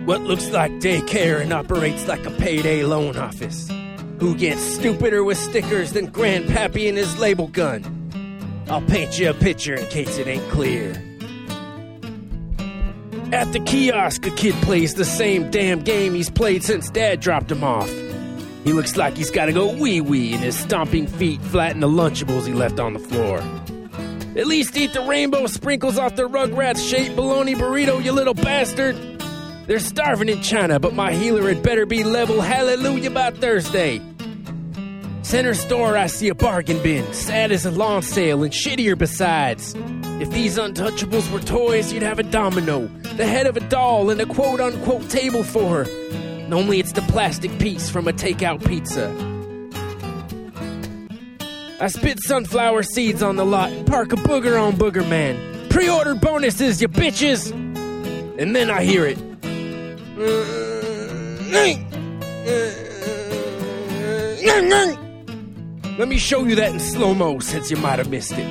What looks like daycare and operates like a payday loan office. Who gets stupider with stickers than Grandpappy and his label gun? I'll paint you a picture in case it ain't clear. At the kiosk, a kid plays the same damn game he's played since Dad dropped him off. He looks like he's gotta go wee-wee, and his stomping feet flatten the Lunchables he left on the floor. At least eat the rainbow sprinkles off the Rugrats-shaped bologna burrito, you little bastard! They're starving in China, but my healer had better be level hallelujah by Thursday. Center store, I see a bargain bin, sad as a lawn sale and shittier besides. If these Untouchables were toys, you'd have a domino, the head of a doll, and a quote-unquote table for her. Only it's the plastic piece from a takeout pizza. I spit sunflower seeds on the lot and park a booger on Booger Man. Pre-order bonuses, you bitches! And then I hear it. Let me show you that in slow-mo since you might have missed it.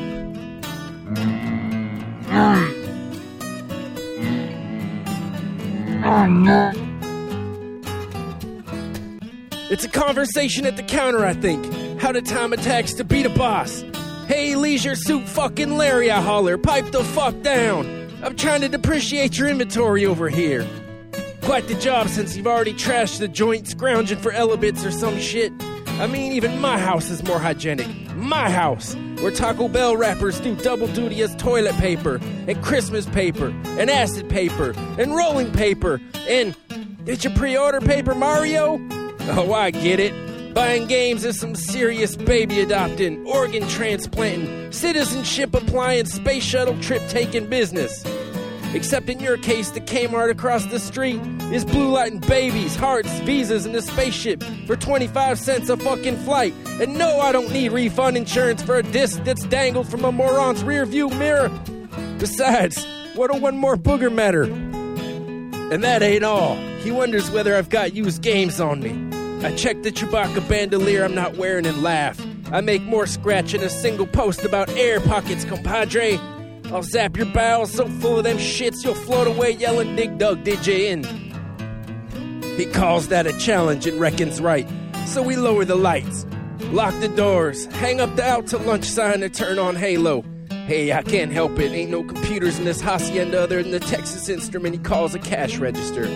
It's a conversation at the counter, I think. How to time attacks to beat a boss. Hey, Leisure Suit fucking Larry, I holler. Pipe the fuck down. I'm trying to depreciate your inventory over here. Quite the job since you've already trashed the joint scrounging for Elebits or some shit. I mean, even my house is more hygienic. My house, where Taco Bell wrappers do double duty as toilet paper, and Christmas paper, and acid paper, and rolling paper, and... Did you pre-order Paper Mario? Oh, I get it. Buying games is some serious baby adopting, organ transplanting, citizenship applying, space shuttle trip taking business. Except in your case, the Kmart across the street is blue lighting babies, hearts, visas, and a spaceship for 25 cents a fucking flight. And no, I don't need refund insurance for a disc that's dangled from a moron's rear view mirror. Besides, what'll one more booger matter? And that ain't all. He wonders whether I've got used games on me. I check the Chewbacca bandolier I'm not wearing and laugh. I make more scratch in a single post about air pockets, compadre. I'll zap your bowels so full of them shits you'll float away yelling, Dig Dug, did you in? He calls that a challenge and reckons right. So we lower the lights, lock the doors, hang up the out to lunch sign and turn on Halo. Hey, I can't help it. Ain't no computers in this hacienda other than the Texas Instrument he calls a cash register.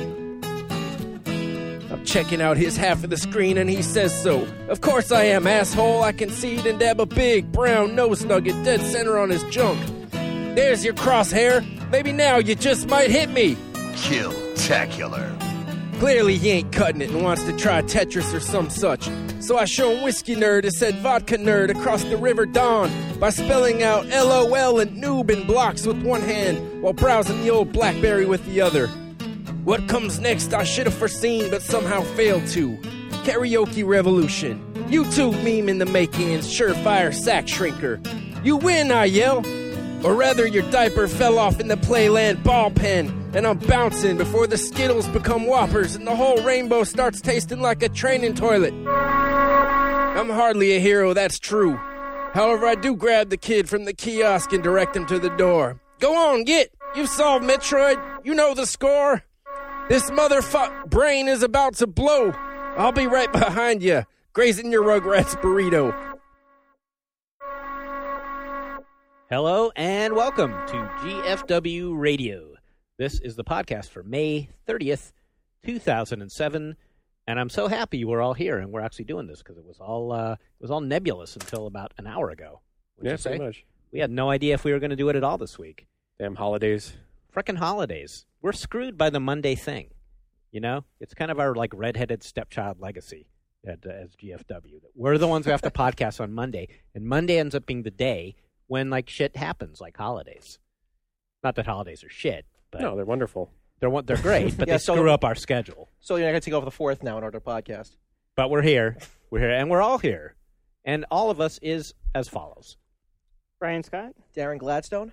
I'm checking out his half of the screen and he says so. Of course I am, asshole. I concede and dab a big brown nose nugget dead center on his junk. There's your crosshair. Maybe now you just might hit me. Kill-tacular. Clearly he ain't cutting it and wants to try Tetris or some such. So I show him Whiskey Nerd and said Vodka Nerd across the River Dawn by spelling out LOL and noob in blocks with one hand while browsing the old BlackBerry with the other. What comes next I should have foreseen but somehow failed to. Karaoke Revolution. YouTube meme in the making and surefire sack shrinker. You win, I yell. Or rather, your diaper fell off in the Playland ball pen, and I'm bouncing before the Skittles become Whoppers and the whole rainbow starts tasting like a training toilet. I'm hardly a hero, that's true. However, I do grab the kid from the kiosk and direct him to the door. Go on, get! You've solved Metroid. You know the score. This motherfuck brain is about to blow. I'll be right behind you, grazing your Rugrats burrito. Hello and welcome to GFW Radio. This is the podcast for May 30th, 2007, and I'm so happy we're all here and we're actually doing this because it was all nebulous until about an hour ago. Yeah, pretty much. We had no idea if we were going to do it at all this week. Damn holidays. Frickin' holidays. We're screwed by the Monday thing. You know, it's kind of our like redheaded stepchild legacy as GFW. We're the ones who have to podcast on Monday, and Monday ends up being the day when, like, shit happens, like holidays. Not that holidays are shit, but... No, they're wonderful. They're great, but they screw up our schedule. So you're not going to take over the fourth now in order to podcast. But we're here. We're here, and we're all here. And all of us is as follows. Brian Scott. Darren Gladstone.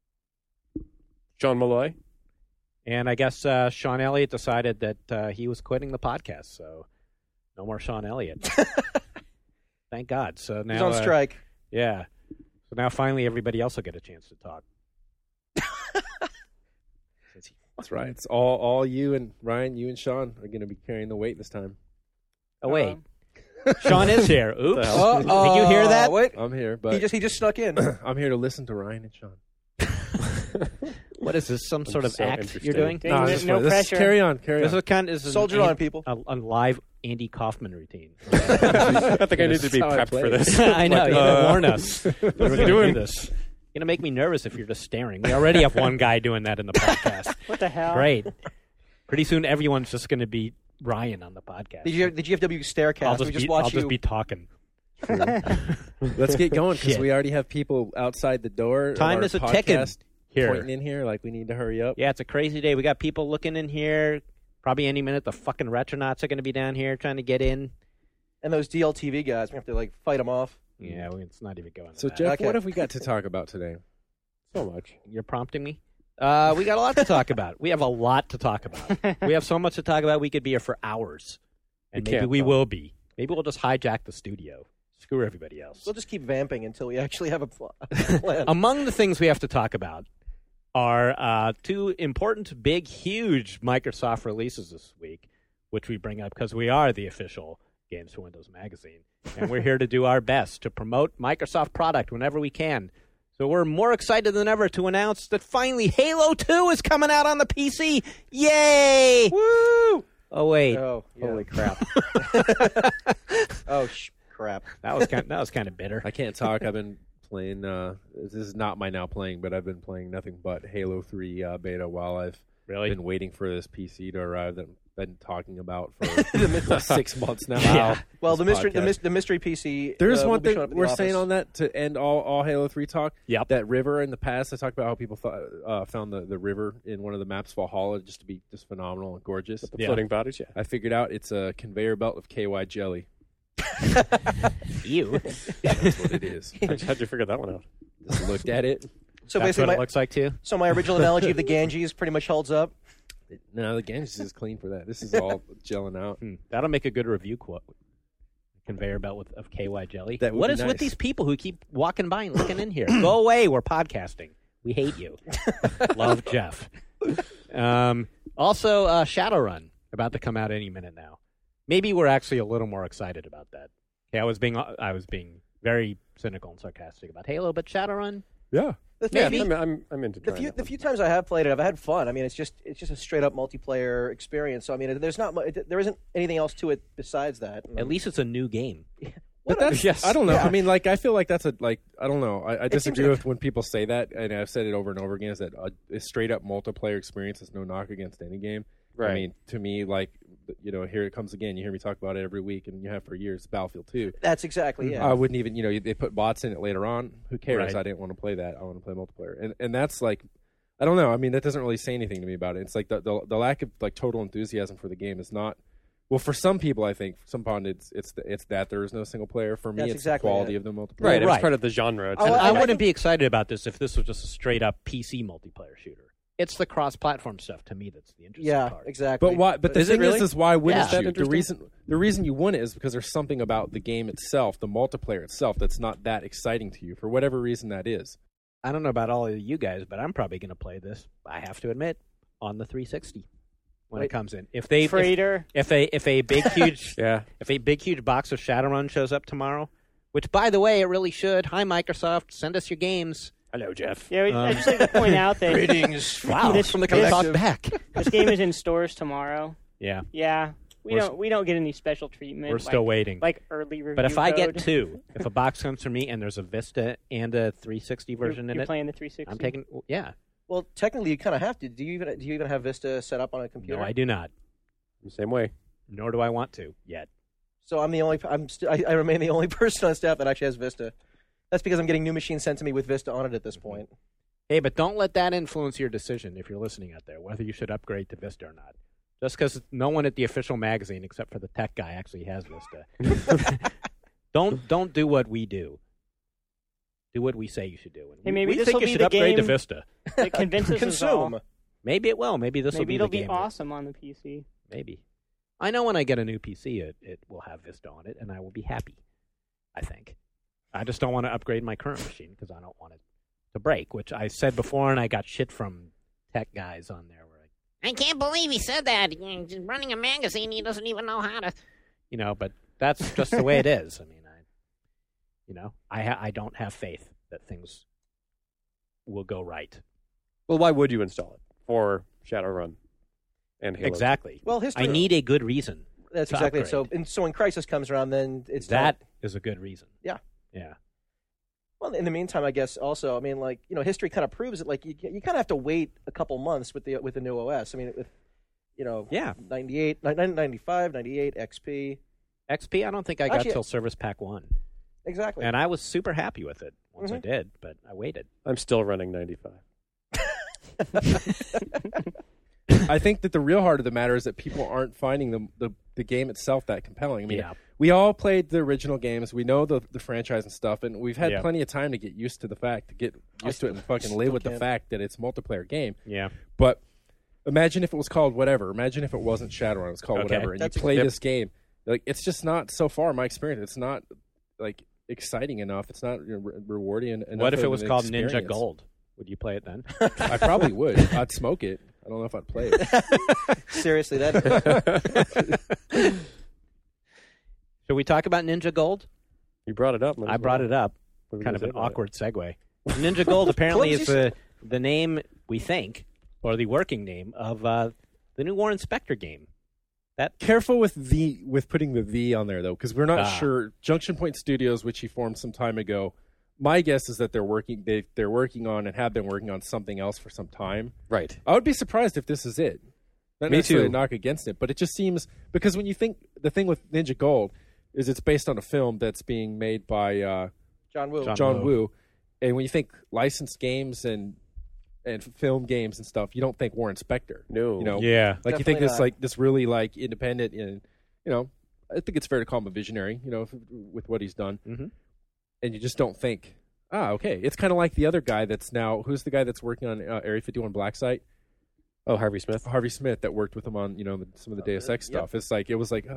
Sean Malloy. And I guess Sean Elliott decided that he was quitting the podcast, so no more Sean Elliott. Thank God. So now he's on strike. Yeah. So now finally everybody else will get a chance to talk. That's right. It's all you and Ryan, you and Sean are going to be carrying the weight this time. Oh, wait. Sean is here. Oops. Oh, Did you hear that? Wait. I'm here, but He just snuck in. I'm here to listen to Ryan and Sean. What is this? Some sort of so act interested. you're doing? No, it's no fine. This is- pressure. carry on. This is Soldier on, people. A live Andy Kaufman routine. I think I need to be That's how I prepped play for it. this. I know. Like, You gotta warn us. We're What's he going to doing? do this. You're going to make me nervous if you're just staring. We already have one guy doing that in the podcast. What the hell? Great. Pretty soon, everyone's just going to be Ryan on the podcast. The GFW Staircast. I'll We just I'll watch just you. be talking. Let's get going because Shit. we already have people outside the door. of Time our is a ticking podcast here. pointing in here like we need to hurry up. Yeah, it's a crazy day. We got people looking in here. Probably any minute, the fucking Retronauts are going to be down here trying to get in. And those DLTV guys, we have to fight them off. Yeah, it's not even going. So to that. Jeff, Okay. what have we got to talk about today? So much. You're prompting me. We got a lot to talk about. We have a lot to talk about. We have so much to talk about. We could be here for hours, and We maybe can't, we though. will be. Maybe we'll just hijack the studio. Screw everybody else. We'll just keep vamping until we actually have a plan. Among the things we have to talk about are two important, big, huge Microsoft releases this week, which we bring up because we are the official Games for Windows magazine, and we're here to do our best to promote Microsoft product whenever we can. So we're more excited than ever to announce that finally Halo 2 is coming out on the PC. Yay! Woo! Oh, wait. Oh, yeah. Holy crap. Oh, crap. That was kind of bitter. I can't talk. I've been playing. This is not my now playing, but I've been playing nothing but Halo 3 beta while I've Really? been waiting for this PC to arrive that I've been talking about for 6 months now. Yeah. Well, This the mystery PC. There's will one be thing showing up in the we're saying office. on that to end all Halo 3 talk. Yep. That river in the past, I talked about how people found the river in one of the maps, Valhalla, just to be just phenomenal and gorgeous. The Yeah. floating bodies, yeah. I figured out it's a conveyor belt of KY jelly. You. That's what it is. How'd you figure that one out? Just looked at it. So That's what basically, it looks like, too? so my original analogy of the Ganges pretty much holds up. No, the Ganges is clean for that. This is all gelling out. That'll make a good review quote. Conveyor belt of KY jelly. That would What be is nice. with these people who keep walking by and looking in here? Go away. We're podcasting. We hate you. Love, Jeff. Also, Shadowrun about to come out any minute now. Maybe we're actually a little more excited about that. Okay, I was being very cynical and sarcastic about Halo, but Shadowrun, Yeah. Yeah, Maybe. I'm into The trying the few times I have played it, I've had fun. I mean, it's just a straight up multiplayer experience. So I mean, there isn't anything else to it besides that. at least it's a new game. But that's, Yes. I don't know. Yeah. I mean, I feel like that's I don't know. I seems disagree like- with when people say that, and I've said it over and over again, is that a straight up multiplayer experience is no knock against any game. Right. I mean, to me, here it comes again. You hear me talk about it every week, and you have for years, Battlefield 2. That's exactly I yeah. wouldn't even, they put bots in it later on. Who cares? Right. I didn't want to play that. I want to play multiplayer. And that's like, I don't know. I mean, that doesn't really say anything to me about it. It's like the lack of total enthusiasm for the game is not. Well, for some people, I think some pundits, it's that there is no single player. For me, That's it's exactly the quality it. of the multiplayer. Right, it was Right. part of the genre. Oh, And I I wouldn't think- be excited about this if this was just a straight up PC multiplayer shooter. It's the cross-platform stuff to me that's the interesting Yeah, part. exactly. But why? But the Is it thing really? is why wouldn't Yeah. you? That interesting? The reason you wouldn't is because there's something about the game itself, the multiplayer itself, that's not that exciting to you for whatever reason that is. I don't know about all of you guys, but I'm probably going to play this. I have to admit, on the 360 when it Wait. comes in. If they Freighter. if a big huge Yeah. if a big huge box of Shadowrun shows up tomorrow, which by the way it really should. Hi Microsoft, send us your games. Hello, Jeff. Yeah, I just like to point out that Greetings. Wow, This- from the this- talk collective. back. this game is in stores tomorrow. Yeah, Yeah, We're we don't get any special treatment. we're still waiting. like early review. But if I get code. two, if a box comes from me and there's a Vista and a 360 version in you're it, playing the 360. I'm taking. Yeah, Well, technically, you kind of have to. Do you even have Vista set up on a computer? no, I do not. Same way. Nor do I want to yet. So I'm the only. I remain the only person on staff that actually has Vista. That's because I'm getting new machines sent to me with Vista on it at this point. Hey, but don't let that influence your decision if you're listening out there, whether you should upgrade to Vista or not. Just because no one at the official magazine, except for the tech guy, actually has Vista. Don't do what we do. Do what we say you should do. And Hey, maybe we this'll think you be should the upgrade to game- Vista. It convinces us all. Consume. Maybe it will. Maybe this will Maybe be it'll the be game. awesome on the PC. Maybe. I know when I get a new PC, it will have Vista on it, and I will be happy. I think. I just don't want to upgrade my current machine because I don't want it to break, which I said before, and I got shit from tech guys on there where I can't believe he said that. He's running a magazine. He doesn't even know how to. But that's just the way it is. I mean, I don't have faith that things will go right. Well, why would you install it for Shadowrun and Halo? Exactly. Well, history. I need a good reason. That's to exactly it. upgrade. So when Crisis comes around, then it's That is a good reason. Yeah. Yeah. Well, in the meantime, I guess also, I mean, like, history kind of proves it. Like, you kind of have to wait a couple months with the new OS. I mean, with 98, 95, 98 XP. XP, I don't think I got Actually, till Service Pack 1. Exactly. And I was super happy with it once I did, but I waited. I'm still running 95. I think that the real heart of the matter is that people aren't finding the game itself that compelling. I mean, Yeah. we all played the original games. We know the franchise and stuff, and we've had Yeah. plenty of time to get used to it and fucking live with the fact that it's a multiplayer game. Yeah. But imagine if it was called whatever. Imagine if it wasn't Shadowrun. It was called Okay. whatever, and That's- you play Yep. this game. Like, it's just not, so far, my experience, it's not, like, exciting enough. It's not rewarding enough. What if of it was an called experience. Ninja Gold? Would you play it then? I probably would. I'd smoke it. I don't know if I'd play it. Seriously, that. Should we talk about Ninja Gold? You brought it up. I brought it up. What were you Kind of gonna an say about it? awkward segue. Ninja Gold apparently is Clumsy. the name, we think, or the working name of the new Warren Spector game. Careful with putting the V on there, though, because we're not Ah. sure. Junction Point Studios, which he formed some time ago, my guess is that they're working on and have been working on something else for some time. Right. I would be surprised if this is it. Not Me necessarily too. a knock against it, but it just seems, because when you think, the thing with Ninja Gold is it's based on a film that's being made by John Woo. John Woo, and when you think licensed games and film games and stuff, you don't think Warren Spector. No. You know, Yeah. like you think Definitely this not. like this really like independent and I think it's fair to call him a visionary. With what he's done, Mhm. and you just don't think, okay, it's kind of like the other guy that's now who's the guy that's working on Area 51 Black Site. Oh, Harvey Smith. Harvey Smith that worked with him on some of the Deus Ex Yep. stuff. It's like it was like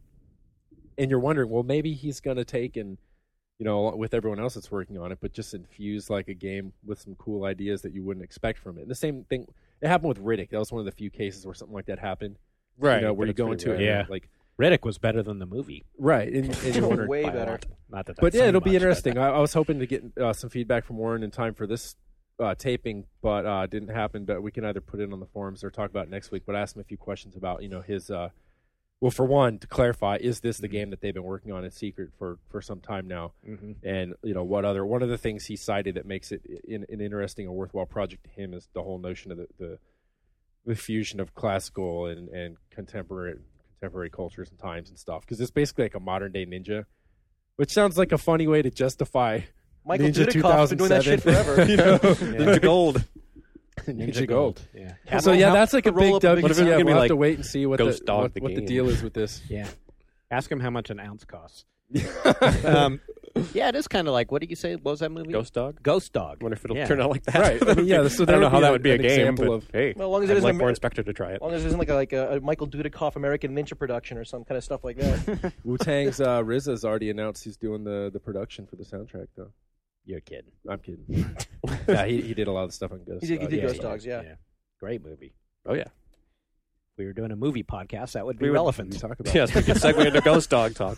and you're wondering, well, maybe he's gonna take and with everyone else that's working on it, but just infuse like a game with some cool ideas that you wouldn't expect from it. And the same thing it happened with Riddick. That was one of the few cases where something like that happened. Right. Where but you it's go pretty into rare. it, Yeah. and, like Riddick was better than the movie. right, and you're wondering, Way by a better. lot. Not that. but that's yeah, saying it'll be much, interesting. I was hoping to get some feedback from Warren in time for this taping, but didn't happen. But we can either put it on the forums or talk about it next week. But I asked him a few questions about his. Well, for one, to clarify, is this the game that they've been working on in secret for some time now? Mhm. And one of the things he cited that makes it an interesting or worthwhile project to him is the whole notion of the fusion of classical and contemporary cultures and times and stuff. Because it's basically like a modern day Ninja, which sounds like a funny way to justify Michael Ninja Dudikoff's been doing that shit forever. Ninja Gold. Ninja Gold. Yeah. So yeah, that's like a roll big up- W. What if it's Yeah, gonna be we'll have like to wait and see what Ghost Dog what the the game? deal is with this. Yeah. Ask him how much an ounce costs. Yeah, it is kind of like, what did you say? What was that movie? Ghost Dog. Ghost Dog. I wonder if it'll Yeah. turn out like that. Right. I mean, yeah, so I don't know how that would be a an game, example but of- hey, Well, as long as it I'd isn't like a- Warren Spector to try it. As long as it isn't like a Michael Dudikoff American Ninja production or some kind of stuff like that. Wu-Tang's RZA's already announced he's doing the production for the soundtrack, though. You're kidding. I'm kidding. Yeah, he did a lot of stuff on Ghost. He did Yeah, Ghost yeah, Dogs, yeah. Great movie. Oh yeah. If we were doing a movie podcast, that would be We would- relevant. We talk about. Yes, we could segue into Ghost Dog talk.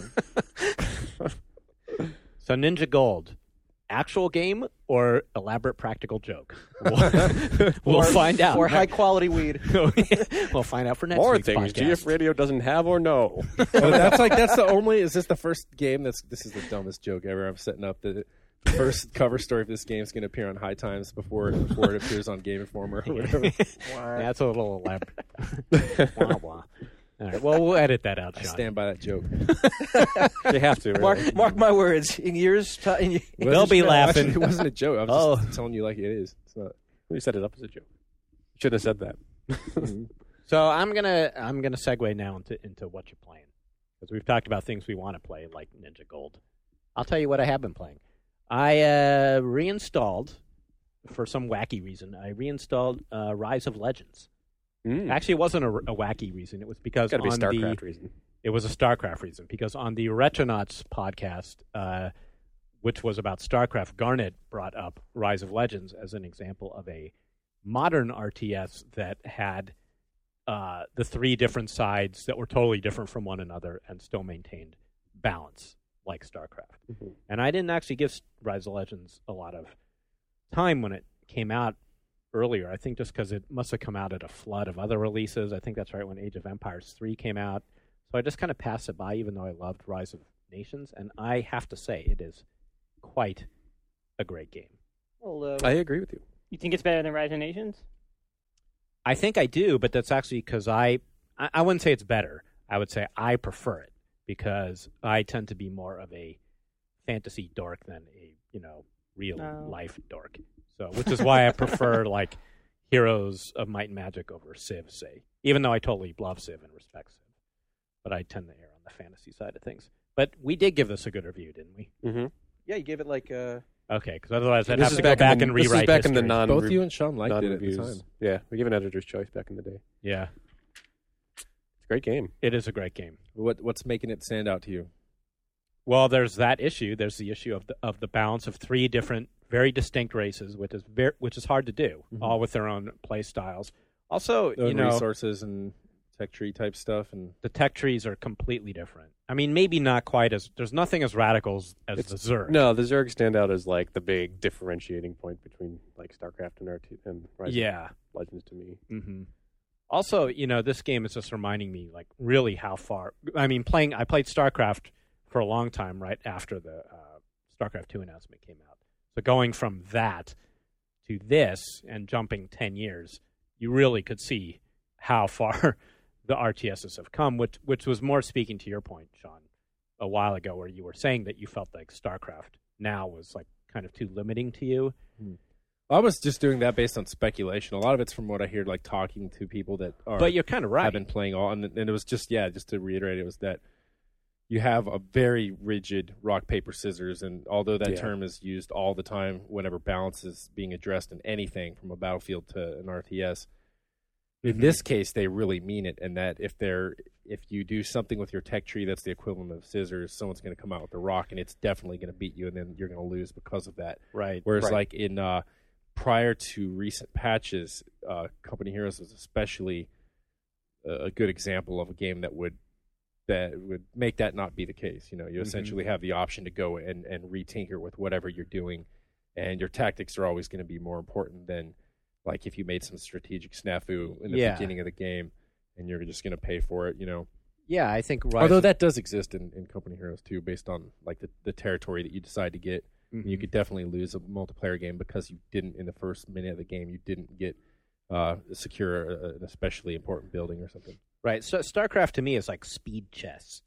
So Ninja Gold, actual game or elaborate practical joke? We'll find out. Or high quality weed. We'll find out for next More week's things podcast. GF Radio doesn't have or know. But that's the only. Is this the first game this is the dumbest joke ever? I'm setting up the first cover story of this game is going to appear on High Times before it appears on Game Informer or whatever. Yeah, that's a little elaborate. Wah, wah. All right, well, we'll edit that out, I Sean. stand by that joke. They have to. Really. Mark my words. In years, time, They'll be laughing. Actually, it wasn't a joke. I was just Oh. telling you like it is. It's not. You set it up as a joke. You shouldn't have said that. So I'm gonna segue now into what you're playing, because we've talked about things we want to play like Ninja Gold. I'll tell you what I have been playing. I reinstalled, for some wacky reason, Rise of Legends. Actually, it wasn't a wacky reason. It was because Got to be a on StarCraft reason. It was a StarCraft reason, because on the Retronauts podcast, which was about StarCraft, Garnet brought up Rise of Legends as an example of a modern RTS that had the three different sides that were totally different from one another and still maintained balance, like StarCraft. Mm-hmm. And I didn't actually give Rise of Legends a lot of time when it came out earlier. I think just because it must have come out at a flood of other releases. I think that's right when Age of Empires 3 came out. So I just kind of passed it by, even though I loved Rise of Nations. And I have to say, it is quite a great game. Well, I agree with you. You think it's better than Rise of Nations? I think I do, but that's actually because I wouldn't say it's better. I would say I prefer it because I tend to be more of a fantasy dork than a real life dork. So, which is why I prefer like Heroes of Might and Magic over Civ, say. Even though I totally love Civ and respect Civ, but I tend to err on the fantasy side of things. But we did give this a good review, didn't we? Mm-hmm. Yeah, you gave it like. Okay, because otherwise I'd This have is to go back and this is rewrite back in history. the non. Both you and Sean liked it at the non-reviews. time. Yeah, we gave an editor's choice back in the day. Yeah, It's a great game. it is a great game. What's making it stand out to you? Well, there's that issue. There's the issue of the balance of three different, very distinct races, which is hard to do, all with their own play styles. Also, resources and tech tree type stuff, and the tech trees are completely different. I mean, maybe not quite as. There's nothing as radical as the Zerg. No, the Zerg stand out as like the big differentiating point between like StarCraft and Rise of Legends to me. Mm-hmm. Also, this game is just reminding me, like, really how far. I mean, I played StarCraft for a long time right after the StarCraft 2 announcement came out. So going from that to this and jumping 10 years, you really could see how far the RTSs have come, which was more speaking to your point, Sean, a while ago, where you were saying that you felt like StarCraft now was like kind of too limiting to you. I was just doing that based on speculation. A lot of it's from what I hear, like talking to people that are. But you're kind of right. Have been playing all, and it was just to reiterate, it was that you have a very rigid rock paper scissors, and although that term is used all the time whenever balance is being addressed in anything from a battlefield to an RTS. In this case, they really mean it, and that if you do something with your tech tree that's the equivalent of scissors, someone's going to come out with a rock, and it's definitely going to beat you, and then you're going to lose because of that. Right. Whereas, like in prior to recent patches, Company Heroes was especially a good example of a game that would make that not be the case. You essentially have the option to go and retinker with whatever you're doing, and your tactics are always going to be more important than. Like if you made some strategic snafu in the beginning of the game, and you're just going to pay for it, Yeah, I think. Although that does exist in Company Heroes too, based on like the territory that you decide to get. Mm-hmm. You could definitely lose a multiplayer game because you didn't in the first minute of the game. You didn't get secure an especially important building or something. Right. So StarCraft to me is like speed chess.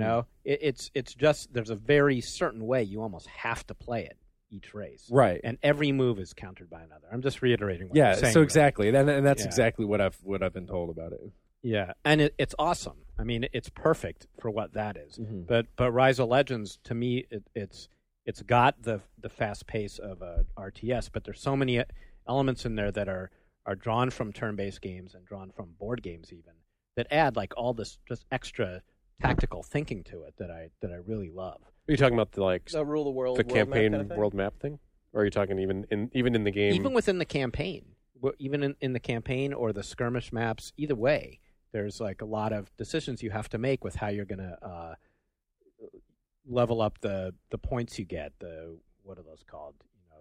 It's just there's a very certain way you almost have to play it. Each race, right, and every move is countered by another. I'm just reiterating what you're saying. So exactly, and that's exactly what I've been told about it. Yeah, and it's awesome. I mean, it's perfect for what that is. Mm-hmm. But Rise of Legends to me, it's got the fast pace of a RTS, but there's so many elements in there that are drawn from turn-based games and drawn from board games even that add like all this just extra tactical thinking to it that I really love. Are you talking about the rule the world, the world campaign map kind of world map thing, or are you talking even in the game? Even within the campaign, even in the campaign or the skirmish maps, either way, there's like a lot of decisions you have to make with how you're going to level up the points you get. What are those called?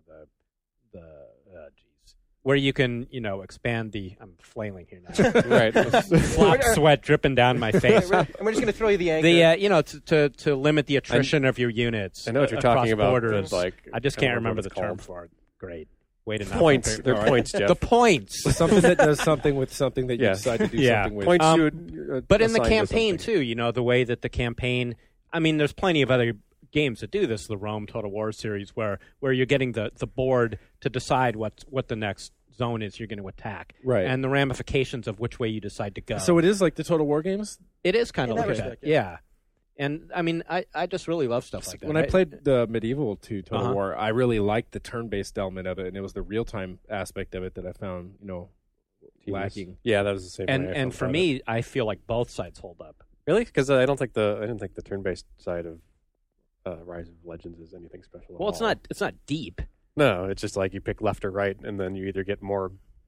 Where you can, expand the. I'm flailing here now. Right, flop sweat dripping down my face. And we're just going to throw you the anchor. To limit the attrition of your units. I know what you're talking about. Borders. Like, I just can't remember the term for it. Great. Way to not points. compare- They're points, Jeff. The points. Something that does something with something that you decide to do something with. Points but in the campaign too, the way that the campaign. I mean, there's plenty of other games that do this. The Rome Total War series, where you're getting the board to decide what the next zone is you're going to attack, right? And the ramifications of which way you decide to go. So it is like the Total War games. It is kind of In that like respect, that, yeah. And I mean, I just really love stuff like that. When I played the Medieval 2 Total War, I really liked the turn-based element of it, and it was the real-time aspect of it that I found, lacking. Yeah, that was the same. And for me, I feel like both sides hold up. Really? Because I didn't think the turn-based side of Rise of Legends is anything special. Well, it's not deep. No, it's just like you pick left or right, and then you either get more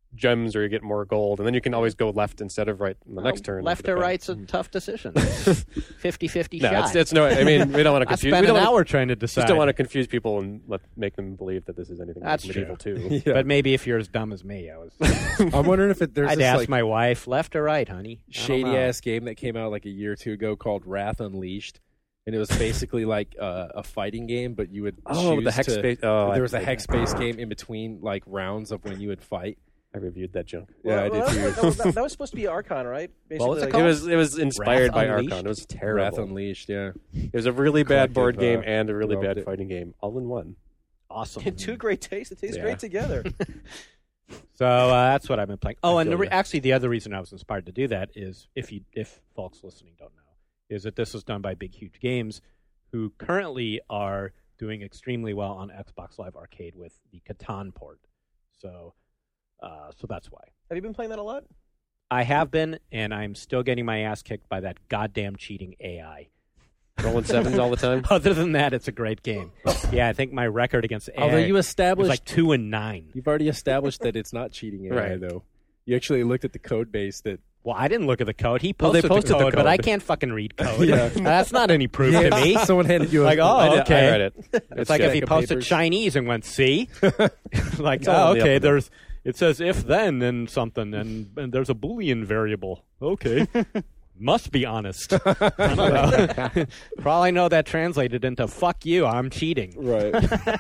gems or you get more gold, and then you can always go left instead of right in the next turn. Left or right's a tough decision. 50-50 No, shot. it's no. I mean, we don't want to I confuse. spent We an don't hour trying to decide. just don't want to confuse people and make them believe that this is anything That's like medieval true. too. Yeah. But maybe if you're as dumb as me, I was. I'm wondering if there's I'd this ask like my wife, left or right, honey. I don't shady know. ass game that came out like a year or two ago called Wrath Unleashed, and it was basically like a fighting game, but you would choose the hex to, space. Oh, there was a I hex based game in between like rounds of when you would fight. reviewed that junk. Yeah, I did too. That was supposed to be Archon, right? Basically, What was it like- called? It was inspired Wrath by Unleashed? Archon. It was Wrath terrible. Unleashed, yeah. It was a really bad board Collective, game and a really developed bad it. fighting game, all in one. Awesome. Two great tastes. It tastes Yeah. great together. So that's what I've been playing. Oh, I and feel ya. actually, the other reason I was inspired to do that is if folks listening don't know, is that this was done by Big Huge Games, who currently are doing extremely well on Xbox Live Arcade with the Catan port. So that's why. Have you been playing that a lot? I have been, and I'm still getting my ass kicked by that goddamn cheating AI. Rolling sevens all the time. Other than that, it's a great game. Yeah, I think my record against AI Although you was established, like 2-9. you've already established that it's not cheating AI, Right. though. You actually looked at the code base that. Well, I didn't look at the code. He Well, they posted, posted the the code, but I code. can't fucking read code. Yeah. That's not any proof to me. Someone handed you a Like, oh, I okay. read it. It's like if he Stack of posted papers. Chinese and went, see? Like, all oh, in the okay, alphabet. it says if then and something, and there's a Boolean variable. Okay. Must be honest. I don't know. For all I know, that translated into fuck you, I'm cheating. Right.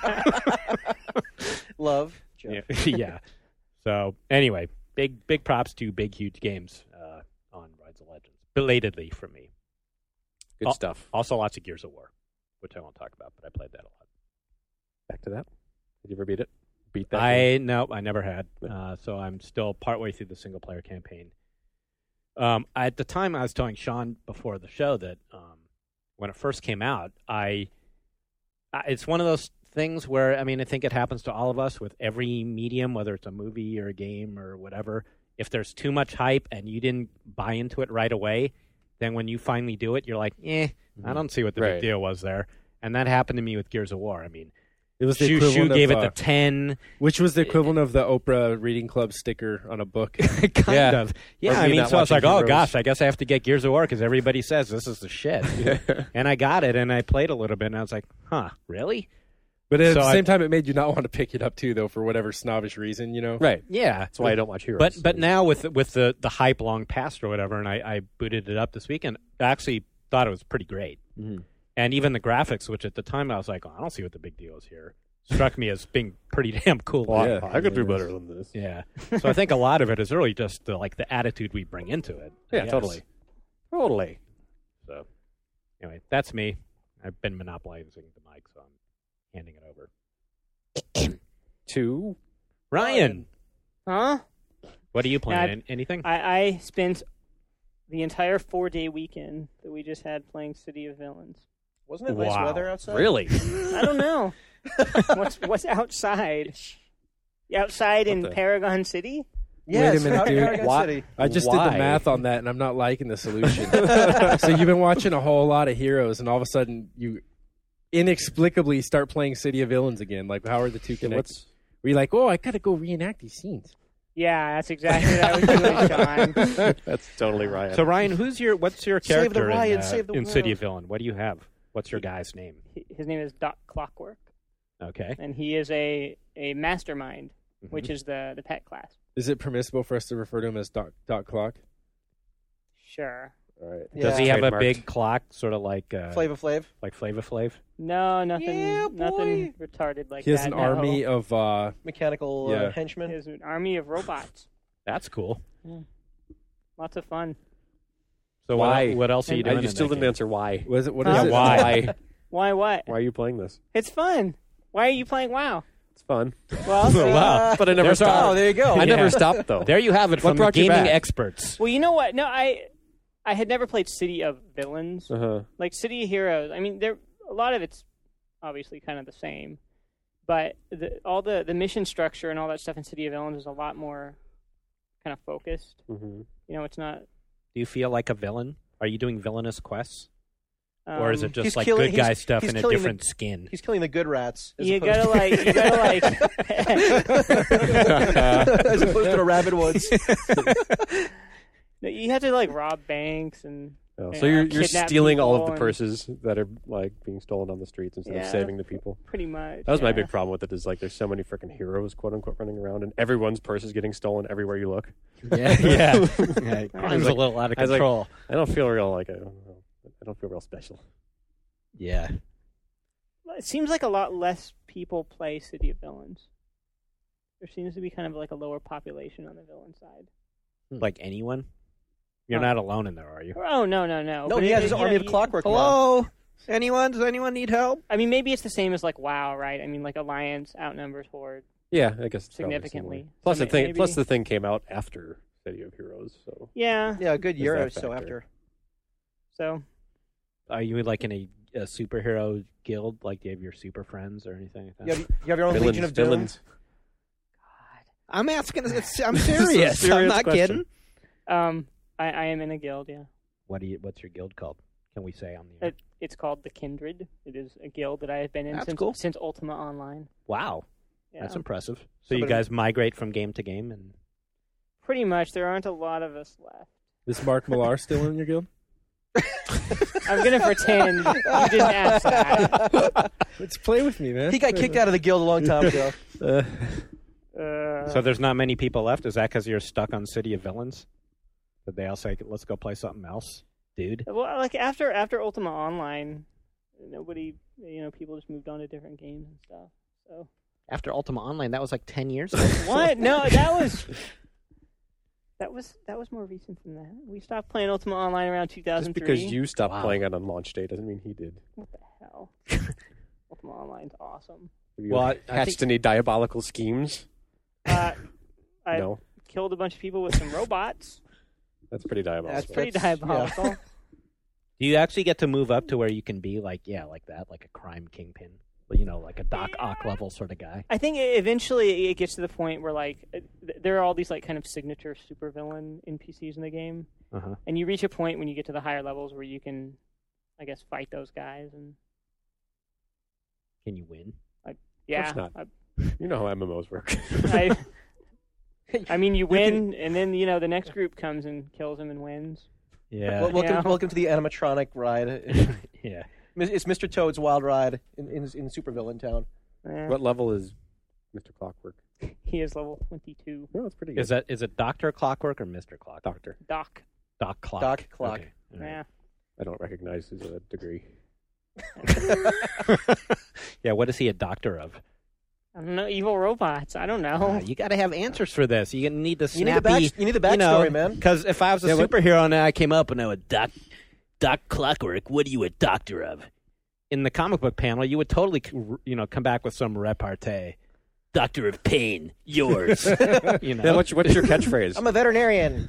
Love. Yeah. Yeah. So, anyway, big props to Big Huge Games on Rides of Legends. Belatedly for me. Good stuff. Also, lots of Gears of War, which I won't talk about, but I played that a lot. Back to that. Did you ever beat it? Beat that? game? No, I never had. So I'm still partway through the single player campaign. At the time, I was telling Sean before the show that when it first came out, it's one of those things where, I mean, I think it happens to all of us with every medium, whether it's a movie or a game or whatever. If there's too much hype and you didn't buy into it right away, then when you finally do it, you're like, I don't see what the Right. big deal was there. And that happened to me with Gears of War. I mean, It was the Shu equivalent gave of, it the 10. which was the equivalent of the Oprah Reading Club sticker on a book. kind of. Yeah, Or I me mean, not so I was like, watching oh, Heroes. gosh, I guess I have to get Gears of War because everybody says this is the shit. And I got it, and I played a little bit, and I was like, huh, really? But at So the same time, it made you not want to pick it up, too, though, for whatever snobbish reason, you know? Right. Yeah. That's why I don't watch Heroes. But now with the hype long past or whatever, and I booted it up this weekend, I actually thought it was pretty great. Mhm. And even the graphics, which at the time I was like, oh, I don't see what the big deal is here, struck me as being pretty damn cool. Well, Yeah. I could do better than this. Yeah. So I think a lot of it is really just the attitude we bring into it. I Yeah, guess. totally. Totally. So anyway, that's me. I've been monopolizing the mic, so I'm handing it over. Two. Ryan, Huh? what are you playing? Yeah, Anything? I spent the entire 4-day weekend that we just had playing City of Villains. Wasn't it nice Wow. weather outside? Really? I don't know. What's outside? Outside in the- Paragon City? Yes, Wait a minute, dude. Paragon Why- City. I just did Why? the math on that, and I'm not liking the solution. So you've been watching a whole lot of Heroes, and all of a sudden you inexplicably start playing City of Villains again. Like, how are the two connected? Were you like, oh, I got to go reenact these scenes? Yeah, that's exactly what I was doing, Sean. That's totally Ryan. So Ryan, what's your Save the character Ryan, save the in world. City of Villain? What do you have? What's your guy's name? His name is Doc Clockwork, Okay. and he is a mastermind, which is the pet class. Is it permissible for us to refer to him as Dot Clock? Sure. All right. Yeah. Does he have a Trademarked. big clock, sort of like Flava Flav. Flava Flav? No, nothing. Yeah, boy. Nothing retarded like He has that. an no. army of Mechanical Yeah. henchmen. He has an army of robots. That's cool. Lots of fun. So Why? what else are you And- doing? You in still that didn't game? answer why. what is it? What Huh? is Yeah, it? why? Why? What? Why are you playing this? It's fun. Why are you playing WoW? It's fun. Well, Wow. But I never There's stopped. Oh, there you go. I Yeah. never stopped, though. There you have it What from the brought you gaming back? experts. well, you know what? No, I had never played City of Villains. Uh-huh. Like City of Heroes. I mean, a lot of it's obviously kind of the same, but all the mission structure and all that stuff in City of Villains is a lot more kind of focused. Mm-hmm. You know, it's not. Do you feel like a villain? Are you doing villainous quests? Or is it just He's like killing- good guy he's- stuff he's in a killing different skin? He's killing the good rats. As You opposed gotta like, as opposed to the rabid ones. No, you have to like rob banks and. Oh, you so know, you're kidnap stealing all of people the and- purses that are like being stolen on the streets instead of Yeah. saving the people. Pretty much. That was my yeah. big problem with it. Is like there's so many freaking heroes, quote unquote, running around, and everyone's purse is getting stolen everywhere you look. Yeah. Crime's a little out of I was like, control. I don't feel real I don't feel real special. Yeah. It seems like a lot less people play City of Villains. There seems to be kind of like a lower population on the villain side. Like anyone? You're Oh. not alone in there, are you? Oh no. No, But he has his you know, army of clockwork. men. Hello? Anyone? Does anyone need help? I mean, maybe it's the same as like WoW, right? I mean, like Alliance outnumbers Horde Yeah, I guess it's probably significantly. similar. Plus So the thing, maybe- plus the thing came out after City of Heroes, so Yeah. Yeah, a good year that or so factor. after. So Are you like in a superhero guild? Like you have your super friends or anything like that? You have your own Legion of Doom. villains. I'm asking. I'm serious. I'm serious not question. kidding. I am in a guild. Yeah. What's your guild called? Can we say on the air? It's called the Kindred. It is a guild that I have been in That's cool. since Ultima Online. Wow, Yeah. that's impressive. So Somebody- you guys migrate from game to game, and Pretty much. There aren't a lot of us left. Is Mark Millar still in your guild? I'm gonna pretend you didn't ask that. Let's play with me, man. He got kicked out of the guild a long time ago. so there's not many people left. Is that because you're stuck on City of Villains? Did they all say, "Let's go play something else, dude"? Well, like after Ultima Online, nobody, people just moved on to different games and stuff. So After Ultima Online, that was like 10 years ago. what? No, that was more recent than that. We stopped playing Ultima Online around Just 2003. because you stopped Wow. playing it on launch day doesn't mean he did. What the hell? Ultima Online's awesome. Have you Well, I hatched think- any diabolical schemes? I No, killed a bunch of people with some robots. that's pretty diabolical. That's Pretty That's- diabolical. Do you actually get to move up to where you can be like that, like a crime kingpin? Like a Doc Ock level sort of guy. I think eventually it gets to the point where like there are all these like kind of signature supervillain NPCs in the game, Uh-huh. and you reach a point when you get to the higher levels where you can, I guess, fight those guys. And Can you win? yeah, not. You know how MMOs work. I mean, you win, and then the next group comes and kills him and wins. Yeah. Welcome to the animatronic ride. Yeah. It's Mr. Toad's Wild Ride in Supervillain Town. Eh, What level is Mr. Clockwork? he is level 22. No, that's pretty good. Is it Dr. Clockwork or Mr. Clock? Doctor? Doc. Doc Clock. Doc Clock. Okay. All right. Yeah. I don't recognize his degree. Yeah, what is he a doctor of? I don't know, evil robots. I don't know. You got to have answers for this. You need the You need the snappy. you need the backstory, man. Because if I was a superhero and I came up and I would Doc Clockwork, what are you a doctor of? In the comic book panel, you would totally, come back with some repartee. Doctor of Pain, yours. Yeah, what's your catchphrase? I'm a veterinarian.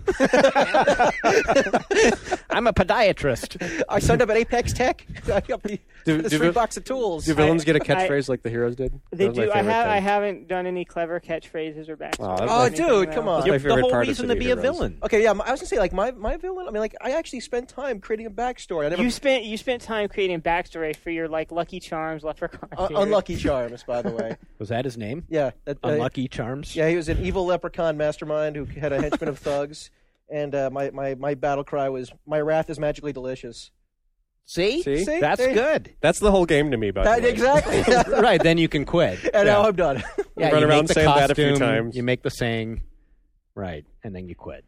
I'm a podiatrist. I signed up at Apex Tech. I got the free box of tools. Do villains get a catchphrase like the heroes did? They That was my do. favorite I thing. haven't done any clever catchways or backstories. that's Oh, my- dude, come on. That's my The favorite whole part of reason to City be a Heroes. villain. Okay, yeah, I was gonna say like my villain. I mean, like I actually spent time creating a backstory. I never You spent time creating backstory for your like Lucky Charms leprechaun. dude. Unlucky Charms, by the way. Was that his name? Yeah, Unlucky Charms? Yeah, he was an evil leprechaun mastermind who had a henchman of thugs. And my battle cry was, "My wrath is magically delicious." See? See? That's See? good. That's the whole game to me, by the way. Exactly. Right, then you can quit. And Yeah. now I'm done. Yeah, Run you around make the saying that a few costume, times. You make the saying, right, and then you quit.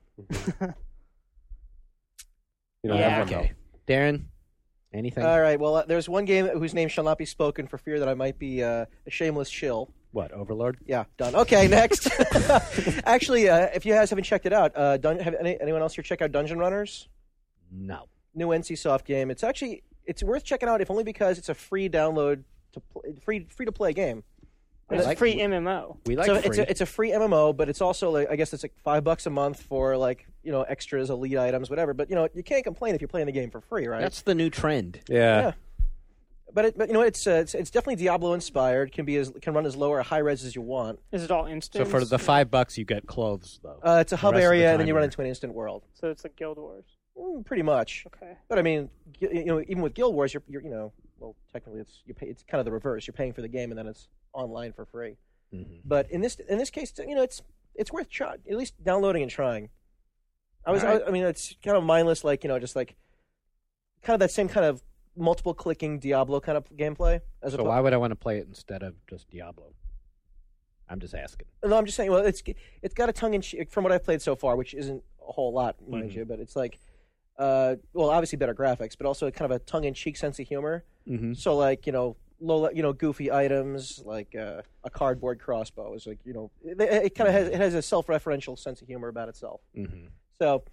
You know, Yeah. have fun, Okay. Darren, anything? All right. Well, there's one game whose name shall not be spoken for fear that I might be a shameless shill. What, Overlord? Yeah, done. Okay, next. Actually, if you guys haven't checked it out, have anyone else here check out Dungeon Runners? No. New NCSoft game. It's worth checking out if only because it's a free download free to play game. And it's like- free MMO. We like So free. it's a free MMO, but it's also like, I guess it's like $5 a month for like extras, elite items, whatever. But you can't complain if you're playing the game for free, right? That's the new trend. Yeah. But it's definitely Diablo inspired. Can run as low or high res as you want. Is it all instant? So for the $5 you get clothes, though. It's a hub rest of the area, and time then you run you're- into an instant world. So it's like Guild Wars. Pretty much. Okay. But I mean, even with Guild Wars, you're well, technically it's kind of the reverse. You're paying for the game and then it's online for free. Mm-hmm. But in this case, it's worth at least downloading and trying. I mean, it's kind of mindless, like just like kind of that same kind of multiple clicking Diablo kind of gameplay. So why would I want to play it instead of just Diablo? I'm just asking. No, I'm just saying. Well, it's got a tongue in cheek from what I've played so far, which isn't a whole lot, mind you, but it's like, well, obviously better graphics, but also kind of a tongue in cheek sense of humor. Mm-hmm. So like low, goofy items like a cardboard crossbow is like it kind of has a self-referential sense of humor about itself. Mm-hmm. So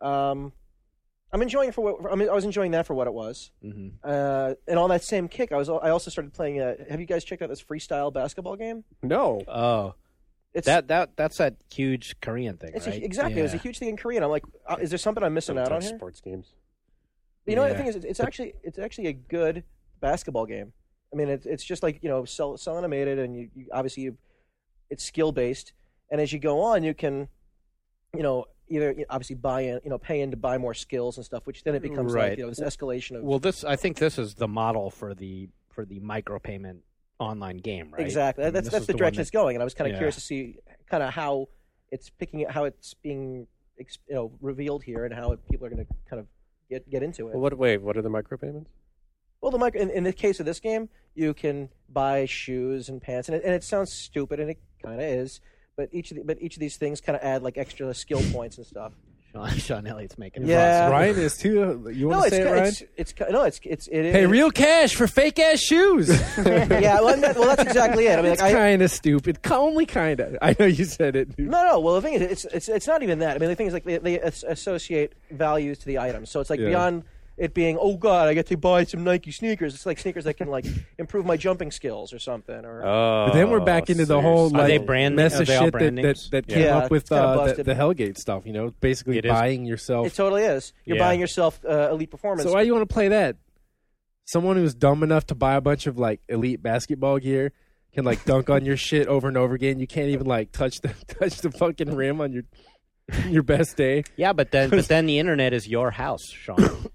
I'm enjoying it for I was enjoying that for what it was. Mm-hmm. And on that same kick, I also started playing. Have you guys checked out this freestyle basketball game? No. Oh, that's that huge Korean thing, right? Exactly. Yeah. It was a huge thing in Korea. And I'm like, is there something I'm missing out on here? Sports games. The thing is, it's actually a good basketball game. I mean, it's just like cell animated, and you obviously it's skill based, and as you go on, you can either obviously pay in to buy more skills and stuff, which then it becomes like this escalation of. Well, I think this is the model for the micropayment online game, right? Exactly. That's the direction it's going, and I was kind of curious to see kind of how it's being revealed here, and how people are going to kind of get into it. Well, what are the micropayments? Well, in the case of this game, you can buy shoes and pants, and it sounds stupid, and it kind of is. But each of these things kind of add like extra skill points and stuff. Sean Elliott's making it. Yeah, Ryan is too. You want to say it, Ryan? It Hey, real cash for fake ass shoes. Yeah, well, that's exactly it. I mean, it's kind of stupid. Only kind of. I know you said it. No. Well, the thing is, it's not even that. I mean, the thing is, like they associate values to the items, so it's like beyond it being, oh God, I get to buy some Nike sneakers. It's like sneakers that can like improve my jumping skills or something. But then we're back into the whole like mess of shit that came up with the Hellgate stuff. Basically buying yourself. It totally is. You're buying yourself Elite Performance. So why do you want to play that? Someone who's dumb enough to buy a bunch of like elite basketball gear can like dunk on your shit over and over again. You can't even like touch the fucking rim on your best day. Yeah, but then the internet is your house, Sean.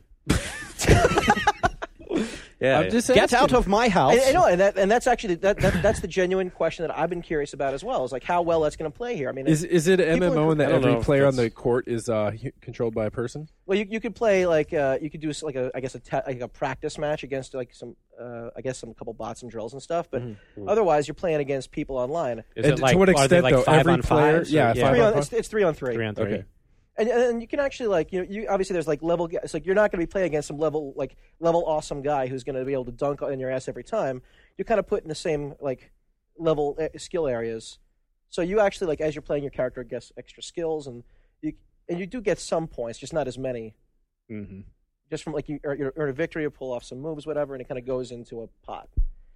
Yeah, I'm just get out of my house. I know, and that's actually that's the genuine question that I've been curious about as well. Is like how well that's going to play here. I mean, is it an MMO in that every player on the court is controlled by a person? Well, you could play like you could do like a practice match against like some some couple bots and drills and stuff. But otherwise, you're playing against people online. Is it like, to what extent like though? Every player, it's 3-on-3. 3-on-3. Okay. And you can actually like you obviously there's like level. It's like you're not going to be playing against some level awesome guy who's going to be able to dunk in your ass every time. You're kind of put in the same like level skill areas. So you actually like as you're playing your character gets extra skills and you do get some points, just not as many. Mm-hmm. Just from like you earn a victory or pull off some moves, whatever, and it kind of goes into a pot.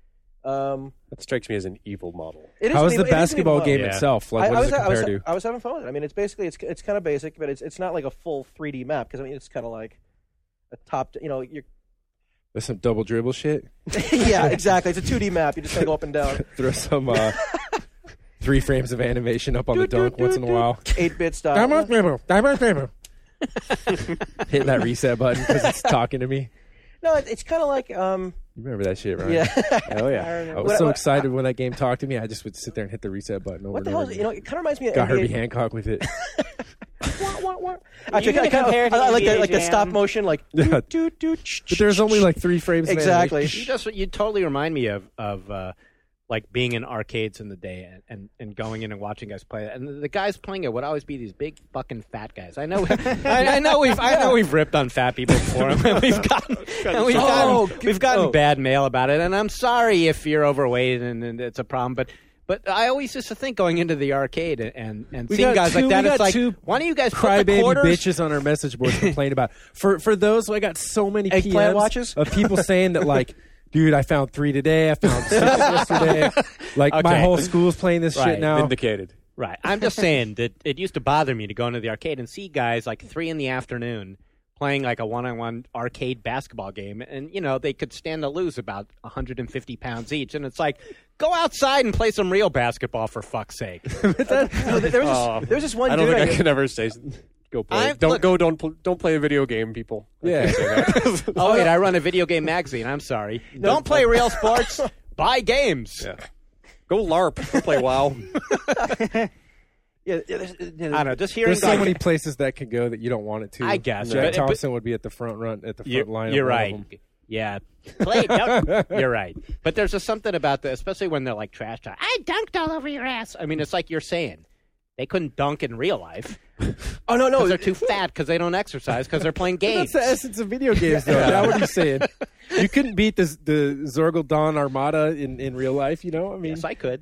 That strikes me as an evil model. How is the basketball game itself? Like, what does it compare to? I was having fun with it. I mean, it's basically it's kind of basic, but it's not like a full 3D map because I mean it's kind of like a top. You're. There's some double dribble shit. Yeah, exactly. It's a 2D map. You just like go up and down. Throw some 3 frames of animation up on the dunk once in a while. 8-bit style. Diamond. Hitting that reset button because it's talking to me. No, it's kind of like. You remember that shit, right? Yeah. Oh yeah. I was so excited when that game talked to me. I just would sit there and hit the reset button over what the and over. What the hell? It kind of reminds me of Got Herbie Hancock with it. Actually, I like the stop motion, like. Yeah. But there's only like 3 frames. Exactly. You totally remind me of like being in arcades in the day and going in and watching guys play it. And the guys playing it would always be these big fucking fat guys. I know we've ripped on fat people before, and we've gotten bad mail about it. And I'm sorry if you're overweight and it's a problem, but I always used to think going into the arcade and seeing guys like that, it's like, why don't you guys put the quarters? Bitches on our message boards complain about for those. I got so many PMs watches of people saying that like. Dude, I found 3 today. I found 6 yesterday. Like, my whole school's playing this shit now. Vindicated. Right. I'm just saying that it used to bother me to go into the arcade and see guys like 3 PM playing like a one-on-one arcade basketball game. And, they could stand to lose about 150 pounds each. And it's like, go outside and play some real basketball for fuck's sake. There was this one I dude. don't think I could ever say Go play. Don't play a video game, people. Yeah. Oh wait, I run a video game magazine. I'm sorry. Don't play real sports. Buy games. Yeah. Go LARP. Go play WoW. Yeah, I don't know. Just hearing There's so many places that can go that you don't want it to. I guess. Jack Thompson would be at the front line. You're of right. One of them. Yeah. You're right. But there's just something about especially when they're like trash talk. I dunked all over your ass. I mean, it's like you're saying. They couldn't dunk in real life. Oh, no. Because they're too fat because they don't exercise because they're playing games. That's the essence of video games, though. Now what are you saying? You couldn't beat the Zergal Dawn Armada in real life, you know? I mean, Yes, I could.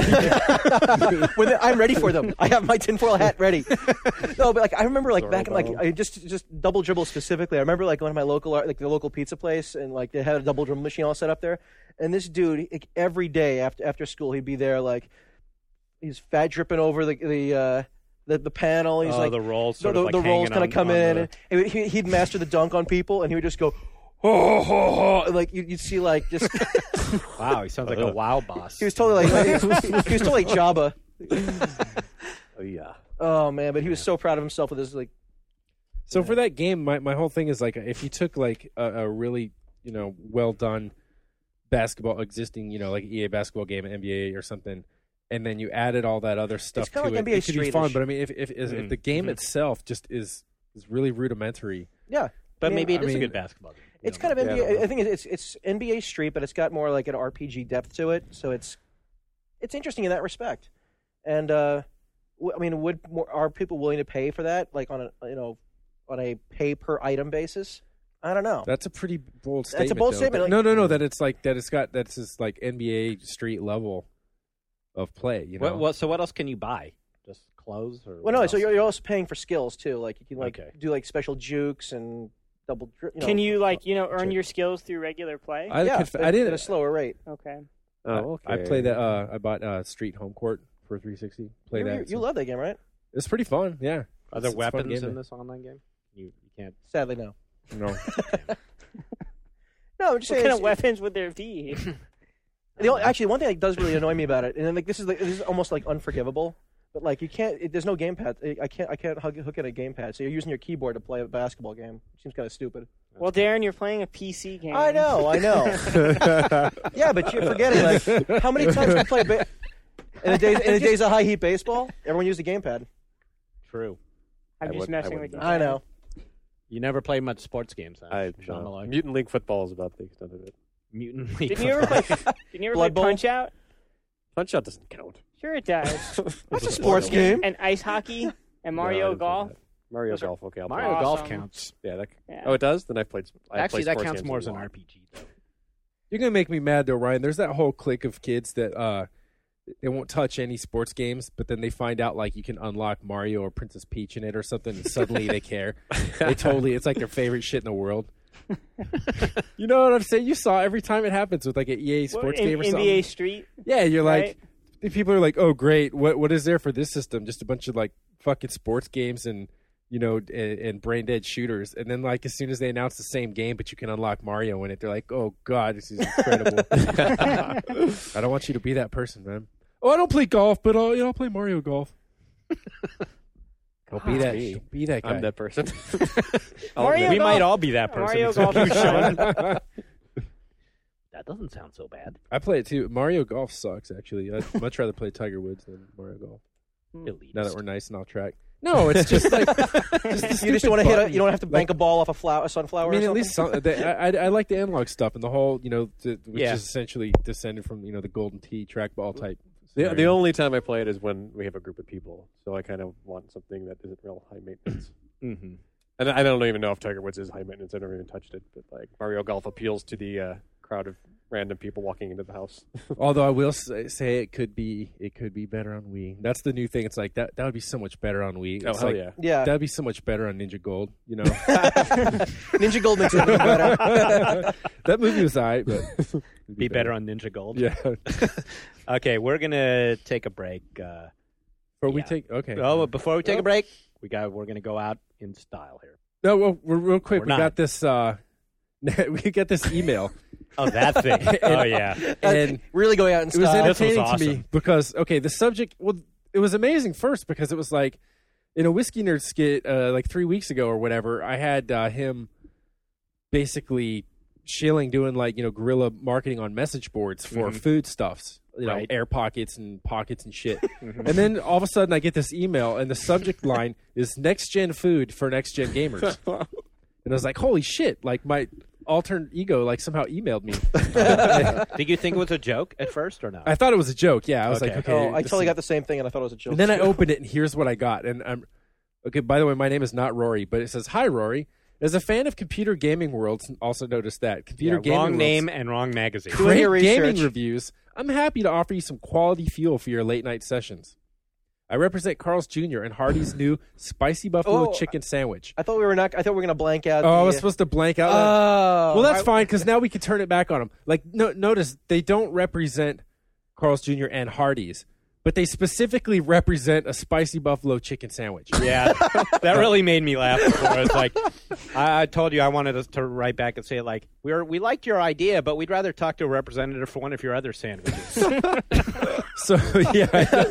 I'm ready for them. I have my tinfoil hat ready. No, but like I remember, like back in like I just double dribble specifically. I remember like going to my local the local pizza place and like they had a double dribble machine all set up there. And this dude, like, every day after school, he'd be there like he's fat dripping over the panel. He's like the rolls, the rolls kind of come in, and he'd master the dunk on people, and he would just go. Oh, like you'd see like just wow, he sounds like a WoW boss. He was totally like he was totally like Jabba. Oh yeah. Oh man, but he was so proud of himself with his like. So for that game, my whole thing is like if you took like a really well done existing like EA basketball game, NBA or something, and then you added all that other stuff to like it, NBA it could be fun. But I mean, if the game Mm-hmm. itself just is really rudimentary. Yeah. But maybe it is a mean, good basketball game. It's kind of NBA. I think it's NBA Street, but it's got more like an RPG depth to it. So it's interesting in that respect. And I mean, are people willing to pay for that? Like on a pay per item basis? I don't know. That's a pretty bold statement. That's a bold statement. No. That's this like NBA Street level of play. You know. So what else can you buy? Just clothes or? Well, no. So you're also paying for skills too. Like you can do like special jukes and. Can you earn your skills through regular play? I did at a slower rate. Okay. Oh, okay. I played that. I bought Street Home Court for 360. Play that. You love that game, right? It's pretty fun. Yeah. Are there It's a fun weapons game. in this online game? You can't. Sadly, no. No. No, I'm just What saying. kind of weapons would there be? Actually, one thing that does really annoy me about it, and then, like this is almost like unforgivable. But like you can't. There's no gamepad. I can't hook in a gamepad. So you're using your keyboard to play a basketball game. It seems kind of stupid. Well, Darren, you're playing a PC game. I know. Yeah, but you're forgetting like how many times we play in the days of high heat baseball. Everyone used a gamepad. True. I'm just messing with you. I know. You never played much sports games, then? Sean Malloy? Mutant League football is about the extent of it. Mutant League. Didn't you ever play Blood Bowl? Punch Out? Punch Out doesn't count. Sure, it does. That's a sports game. And ice hockey and Mario Golf. Mario Golf. Okay, I'll play Mario that. Golf Awesome. counts. Yeah, Yeah. Oh, it does. Then I've played. Actually, that sports counts games more a as an lot. RPG, though. You're gonna make me mad though, Ryan. There's that whole clique of kids that they won't touch any sports games, but then they find out like you can unlock Mario or Princess Peach in it or something, and suddenly they care. It's like their favorite shit in the world. You know what I'm saying? You saw every time it happens with like an EA sports game or something. NBA Street. Yeah, you're right? like, people are like, oh great, what is there for this system? Just a bunch of like fucking sports games and and brain dead shooters. And then like as soon as they announce the same game, but you can unlock Mario in it, they're like, oh god, this is incredible. I don't want you to be that person, man. Oh, I don't play golf, but I'll play Mario Golf. Don't be that. Don't be that guy. I'm that person. Mario We Golf. might all be that person. Mario except Golf you, is Sean. fun. That doesn't sound so bad. I play it too. Mario Golf sucks. Actually, I'd much rather play Tiger Woods than Mario Golf. Elitist. Now that we're nice and off track. No, it's just like You just want to hit. You don't have to bank a ball off a sunflower. I mean, or at least I like the analog stuff and the whole, which Yeah. is essentially descended from the Golden Tee trackball type. The scenario. only time I play it is when we have a group of people. So I kind of want something that isn't real high maintenance. Mm-hmm. And I don't even know if Tiger Woods is high maintenance. I've never even touched it. But like Mario Golf appeals to the crowd of random people walking into the house. Although I will say it could be better on Wii. That's the new thing. It's like that would be so much better on Wii. Oh It's hell like, yeah! Yeah. That'd be so much better on Ninja Gold. Ninja Gold makes it even better. That movie was alright, but it'd Be better on Ninja Gold. Yeah. Okay, we're gonna take a break. Before we take before we take a break, we're gonna go out in style here. No, well, real quick, We're we not. got this. We got this email, Oh, that thing. Oh yeah. and Really going out in it was style. This was entertaining to me awesome. because the subject. Well, it was amazing first because it was like in a Whiskey Nerd skit like 3 weeks ago or whatever, I had him basically shilling doing like, guerrilla marketing on message boards for foodstuffs, air pockets and pockets and shit. And then all of a sudden I get this email and the subject line is next gen food for next gen gamers. And I was like, holy shit, like my alternate ego like somehow emailed me. Did you think it was a joke at first or not? I thought it was a joke. Yeah. I was like, okay. Oh, I totally got the same thing and I thought it was a joke. And then I opened it and here's what I got. And I'm okay, by the way, my name is not Rory, but it says, hi Rory. As a fan of Computer Gaming Worlds, also noticed that Computer Gaming wrong Worlds, name and wrong magazine. great your gaming research. reviews. I'm happy to offer you some quality fuel for your late night sessions. I represent Carl's Jr. and Hardy's new spicy buffalo chicken sandwich. I thought we were going to blank out. I was supposed to blank out. Oh, well, that's fine because now we can turn it back on them. Like, notice they don't represent Carl's Jr. and Hardy's, but they specifically represent a spicy buffalo chicken sandwich. Yeah, that really made me laugh before. It's like, I told you I wanted us to write back and say, like, we liked your idea, but we'd rather talk to a representative for one of your other sandwiches. So, yeah.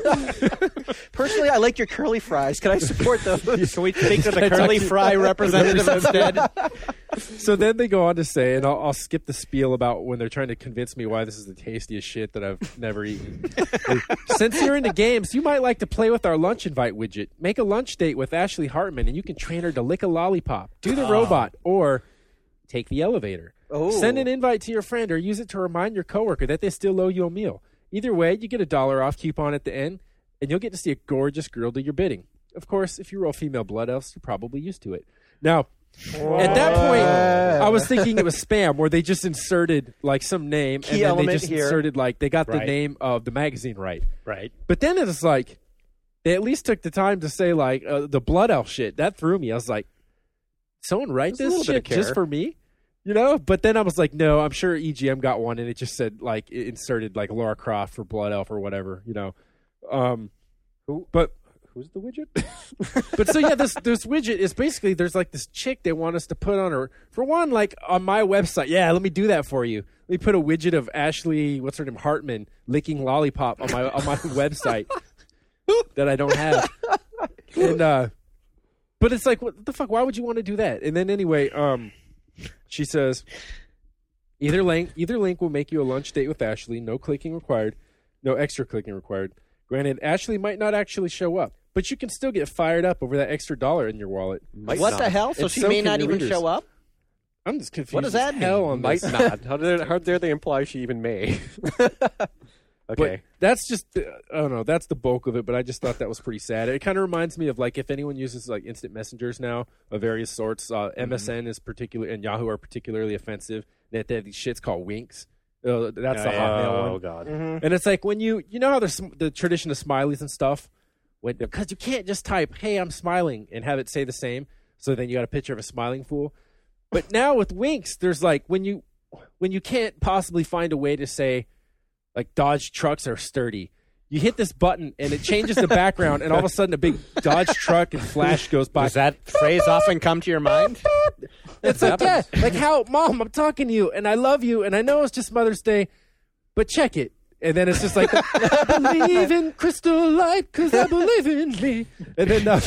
Personally, I like your curly fries. Can I support those? Can we speak to the curly fry representative instead? So then they go on to say, and I'll skip the spiel about when they're trying to convince me why this is the tastiest shit that I've never eaten. Since you're into games, you might like to play with our lunch invite widget. Make a lunch date with Ashley Hartman, and you can train her to lick a lollipop, do the robot, or take the elevator. Oh. Send an invite to your friend or use it to remind your coworker that they still owe you a meal. Either way, you get a $1 off coupon at the end, and you'll get to see a gorgeous girl do your bidding. Of course, if you roll female blood elves, you're probably used to it. Now, at that point, I was thinking it was spam, where they just inserted like some name, Key and then they element just here. inserted like they got the Right. name of the magazine right. Right. But then it's like they at least took the time to say like the blood elf shit. That threw me. I was like, someone write There's a this little bit shit of just care. for me? But then I was like, no, I'm sure EGM got one, and it just said like it inserted like Lara Croft for Blood Elf or whatever, But Who's the widget? but so yeah, this widget is basically there's like this chick they want us to put on her for one, like on my website. Yeah, let me do that for you. Let me put a widget of Ashley, what's her name, Hartman, licking lollipop on my website that I don't have. And but it's like, what the fuck? Why would you want to do that? And then anyway, she says, either link will make you a lunch date with Ashley. No clicking required. No extra clicking required. Granted, Ashley might not actually show up, but you can still get fired up over that extra $1 in your wallet. What the hell? So It's she so may not even readers. show up? I'm just confused. What does that as hell mean? on Might this. not. How dare they imply she even may? But Okay. that's just, I don't know, that's the bulk of it, but I just thought that was pretty sad. It kind of reminds me of, like, if anyone uses, like, instant messengers now of various sorts, MSN is particular, and Yahoo are particularly offensive. They have these shits called winks. That's the Hotmail one. Oh, God. And it's like when you know how there's the tradition of smileys and stuff? Because you can't just type, hey, I'm smiling, and have it say the same. So then you got a picture of a smiling fool. But now with winks, there's like, when you can't possibly find a way to say, like, Dodge trucks are sturdy, you hit this button and it changes the background, and all of a sudden a big Dodge truck and flash goes by. Does that phrase often come to your mind? It's like, yeah, like how, Mom, I'm talking to you, and I love you, and I know it's just Mother's Day, but check it. And then it's just like, I believe in crystal light because I believe in me. And then,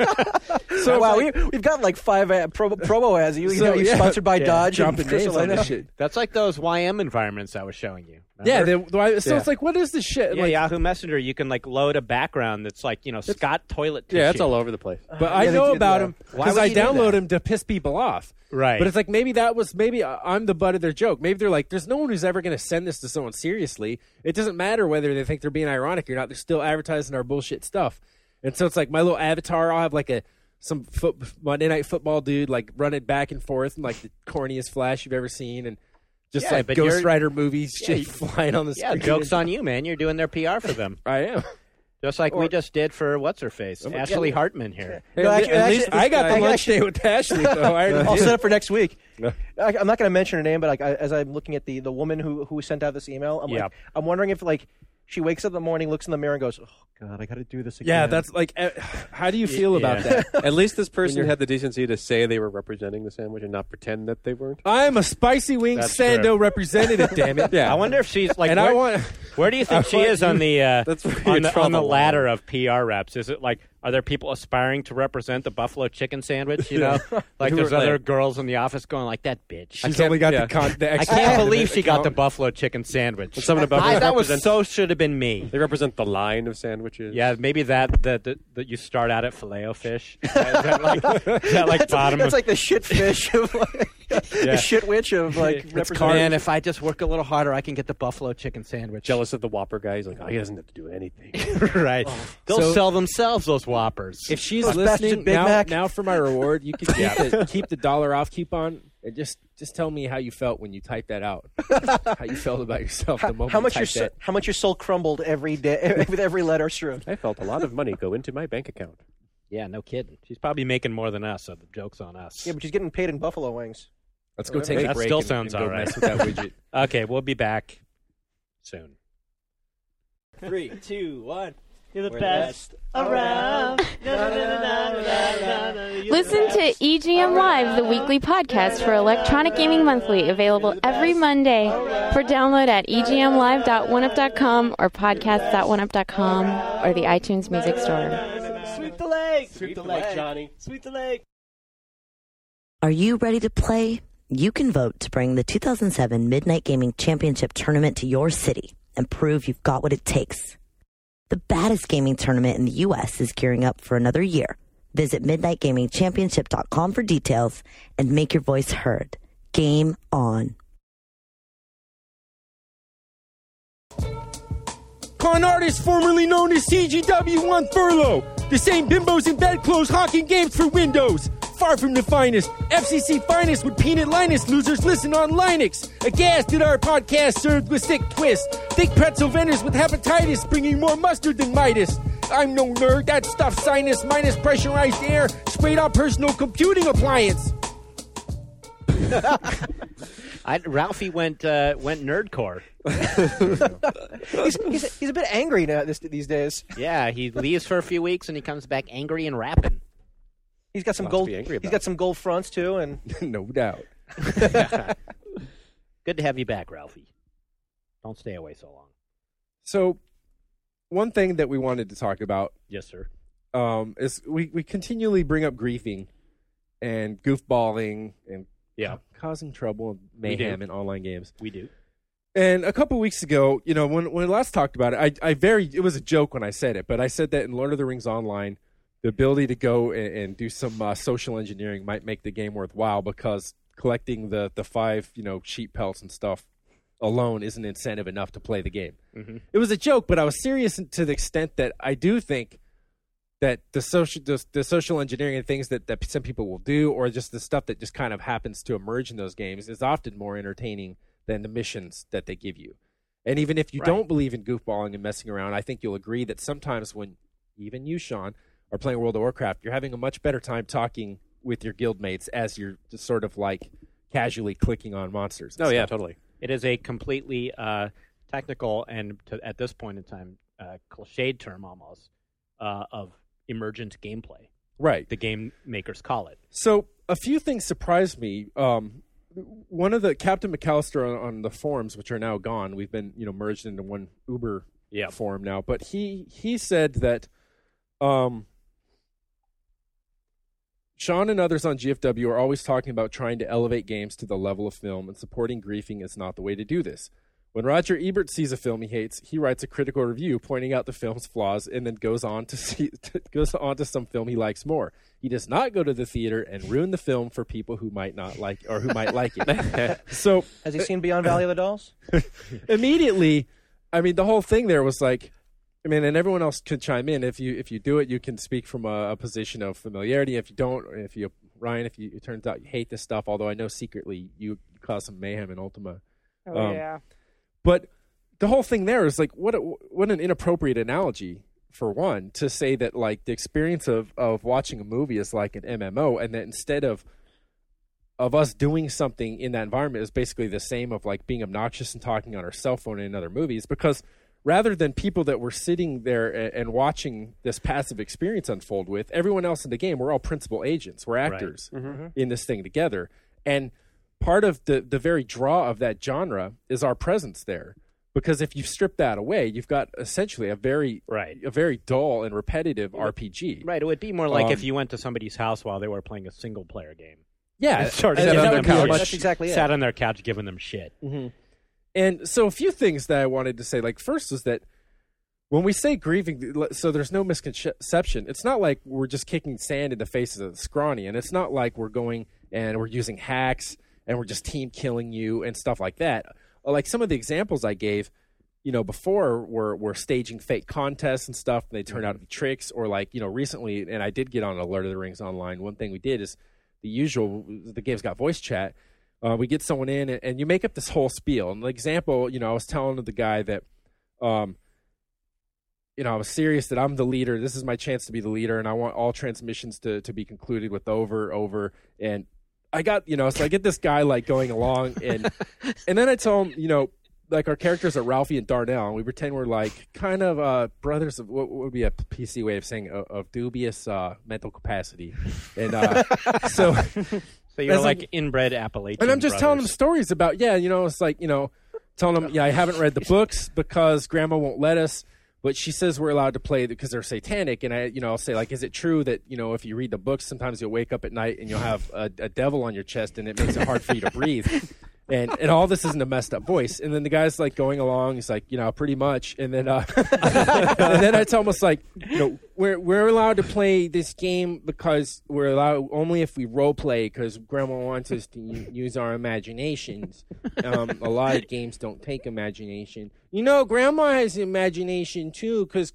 So wow, we've got like 5 promo ads. You sponsored by Dodge and dropping names on this shit. That's like those YM environments I was showing you. Yeah, Remember? so it's like, what is this shit? Yeah, Like, Yahoo Messenger, you can like load a background that's like, Scott toilet tissue. Yeah, it's all over the place. but I yeah, they know do about that. him Why because would I you do download that? him to piss people off. Right. But it's like, maybe I'm the butt of their joke. Maybe they're like, there's no one who's ever going to send this to someone seriously. It doesn't matter whether they think they're being ironic or not. They're still advertising our bullshit stuff. And so it's like my little avatar, I'll have like some Monday Night Football dude like running back and forth and like the corniest flash you've ever seen, and just Yeah, like but Ghost you're- Rider movies shit flying on the Yeah, screen. joke's on you, man. You're doing their PR for them. I am. Just like we just did for what's-her-face, Ashley Hartman here. No, At least I got the I lunch actually- date with Ashley, though. I already I'll did. set up for next week. Yeah. I'm not going to mention her name, but like as I'm looking at the woman who sent out this email, I'm wondering if like she wakes up in the morning, looks in the mirror, and goes, "Oh God, I got to do this again." Yeah, that's like, how do you feel about that? At least this person had the decency to say they were representing the sandwich and not pretend that they weren't. I'm a Spicy Wings That's Sando representative, damn it. Yeah. I wonder if she's like, And where, I want. where do you think she is on the That's where you on the draw the ladder line. of PR reps? Is it like Are there people aspiring to represent the buffalo chicken sandwich? You know, like there's other girls in the office going like, "That bitch." She's only got the I extra. can't believe she got the buffalo chicken sandwich. Something about that was so should have been me. They represent the line of sandwiches. Yeah, maybe that you start out at Filet-O-Fish. Is that like bottom? That's like the shit fish of the shit witch of like representation. Man, if I just work a little harder, I can get the buffalo chicken sandwich. Jealous of the Whopper guy. He's like, he doesn't have to do anything. Right. They'll sell themselves those Whoppers. If she's Those listening Big Mac. now for my reward, you can keep the $1 off coupon and just tell me how you felt when you typed that out. How you felt about yourself the moment How much you typed that. how much your soul crumbled every day with every letter strewn. I felt a lot of money go into my bank account. Yeah, no kidding. She's probably making more than us, so the joke's on us. Yeah, but she's getting paid in buffalo wings. Let's go take a That break. still and sounds go all right. mess with that widget. Okay, we'll be back soon. 3, 2, 1. You're the best around. Listen to EGM Live, the weekly podcast for Electronic Gaming Monthly, available every Monday for download at egmlive.oneup.com or podcast.oneup.com or the iTunes Music Store. Sweep the leg. Sweep the leg, Johnny. Sweep the leg. Are you ready to play? You can vote to bring the 2007 Midnight Gaming Championship Tournament to your city and prove you've got what it takes. The baddest gaming tournament in the U.S. is gearing up for another year. Visit MidnightGamingChampionship.com for details and make your voice heard. Game on. Con artist formerly known as CGW on furlough. The same bimbos in bedclothes hawking games for Windows. Far from the finest. FCC finest with Peanut Linus losers listen on Linux. Aghast at our podcast served with sick twist. Thick pretzel vendors with hepatitis bringing more mustard than Midas. I'm no nerd. That stuff's sinus minus pressurized air sprayed on personal computing appliance. Ralphie went nerdcore. He's a bit angry now these days. Yeah, he leaves for a few weeks and he comes back angry and rapping. He's got some gold. He's got some gold fronts too, and no doubt. Good to have you back, Ralphie. Don't stay away so long. So, one thing that we wanted to talk about, yes, sir, is we continually bring up griefing and goofballing and causing trouble and mayhem in online games. We do. And a couple weeks ago, when we last talked about it, it was a joke when I said it, but I said that in Lord of the Rings Online, the ability to go and do some social engineering might make the game worthwhile because collecting the 5 sheep pelts and stuff alone isn't incentive enough to play the game. Mm-hmm. It was a joke, but I was serious to the extent that I do think that the social engineering and things that some people will do, or just the stuff that just kind of happens to emerge in those games, is often more entertaining than the missions that they give you. And even if you don't believe in goofballing and messing around, I think you'll agree that sometimes when even you, Sean, are playing World of Warcraft, you're having a much better time talking with your guildmates as you're just sort of like casually clicking on monsters. Oh, yeah, totally. It is a completely technical and, at this point in time, cliched term almost of emergent gameplay. Right. The game makers call it. So a few things surprised me. One of the Captain McAllister on the forums, which are now gone, we've been merged into one Uber forum now, but he said that Sean and others on GFW are always talking about trying to elevate games to the level of film, and supporting griefing is not the way to do this. When Roger Ebert sees a film he hates, he writes a critical review pointing out the film's flaws and then goes on to some film he likes more. He does not go to the theater and ruin the film for people who might not like or who might like it. So, has he seen Beyond Valley of the Dolls? Immediately, I mean, the whole thing there was like, I mean, and everyone else could chime in. If you do it, you can speak from a position of familiarity. If you don't, Ryan, it turns out you hate this stuff, although I know secretly you caused some mayhem in Ultima. Oh, yeah. But the whole thing there is like, what an inappropriate analogy, for one, to say that like the experience of watching a movie is like an MMO, and that instead of us doing something in that environment is basically the same of like being obnoxious and talking on our cell phone in other movies, because rather than people that were sitting there and watching this passive experience unfold with, everyone else in the game, we're all principal agents. We're actors in this thing together. And part of the very draw of that genre is our presence there. Because if you strip that away, you've got essentially a very dull and repetitive RPG. Right. It would be more like if you went to somebody's house while they were playing a single-player game. Yeah. Sort of That's exactly it. Sat on their couch giving them shit. Mm-hmm. And so a few things that I wanted to say. Like, first is that when we say grieving, so there's no misconception. It's not like we're just kicking sand in the faces of the scrawny. And it's not like we're going and we're using hacks and we're just team killing you and stuff like that. Like some of the examples I gave, before were staging fake contests and stuff, and they turned out to be tricks. Or like, recently, and I did get on Lord of the Rings Online. One thing we did is the game's got voice chat. We get someone in, and you make up this whole spiel. And the example, I was telling the guy that, I was serious that I'm the leader. This is my chance to be the leader, and I want all transmissions to be concluded with over. And I got, so I get this guy like going along, and then I tell him, like our characters are Ralphie and Darnell, and we pretend we're like kind of brothers of what would be a PC way of saying of dubious mental capacity, and so you're like inbred Appalachian. And I'm just telling them stories about it's like telling them I haven't read the books because Grandma won't let us. But she says we're allowed to play because they're satanic, and I'll say like, is it true that if you read the books, sometimes you'll wake up at night and you'll have a devil on your chest, and it makes it hard for you to breathe, and all this is in a messed up voice. And then the guy's like going along, he's like, pretty much, and then and then I tell him it's like, we're allowed to play this game because we're allowed only if we role play because Grandma wants us to use our imaginations. A lot of games don't take imagination. Grandma has imagination too, because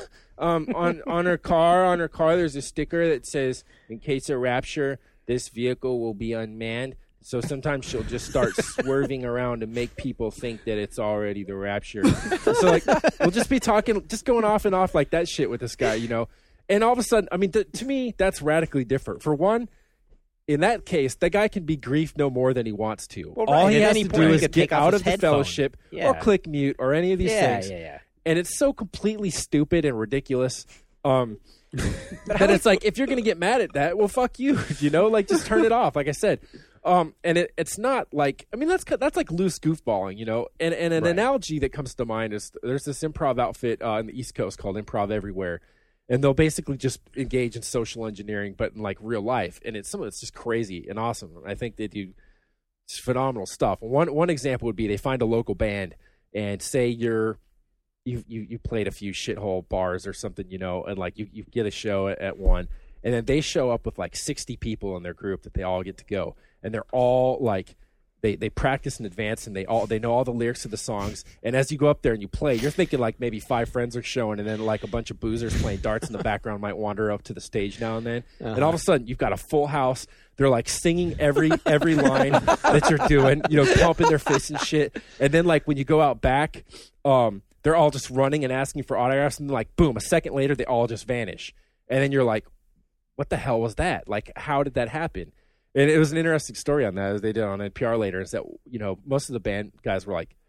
on her car there's a sticker that says, "In case of rapture, this vehicle will be unmanned." So sometimes she'll just start swerving around to make people think that it's already the rapture. So like we'll just be talking, just going off and off like that shit with this guy, And all of a sudden, I mean, to me, that's radically different. For one, in that case, the guy can be griefed no more than he wants to. Well, right. All he At has any to point, do he is could get take off out his of the headphone. fellowship or click mute or any of these things. Yeah. And it's so completely stupid and ridiculous that it's like, if you're going to get mad at that, well, fuck you, like just turn it off, like I said. And it's not like, I mean, that's like loose goofballing, and an analogy that comes to mind is there's this improv outfit on the East Coast called Improv Everywhere. And they'll basically just engage in social engineering, but in like real life. And some of it's just crazy and awesome. I think they do phenomenal stuff. One example would be they find a local band and say you played a few shithole bars or something, and like you get a show at one, and then they show up with like 60 people in their group that they all get to go, and they're all like they practice in advance, and they know all the lyrics to the songs. And as you go up there and you play, you're thinking like maybe 5 friends are showing, and then like a bunch of boozers playing darts in the background might wander up to the stage now and then. And all of a sudden you've got a full house. They're like singing every line that you're doing, pumping their fists and shit. And then like when you go out back, they're all just running and asking for autographs, and then like boom, a second later they all just vanish. And then you're like, what the hell was that? Like, how did that happen? And it was an interesting story on that, as they did on NPR later, is that, most of the band guys were like,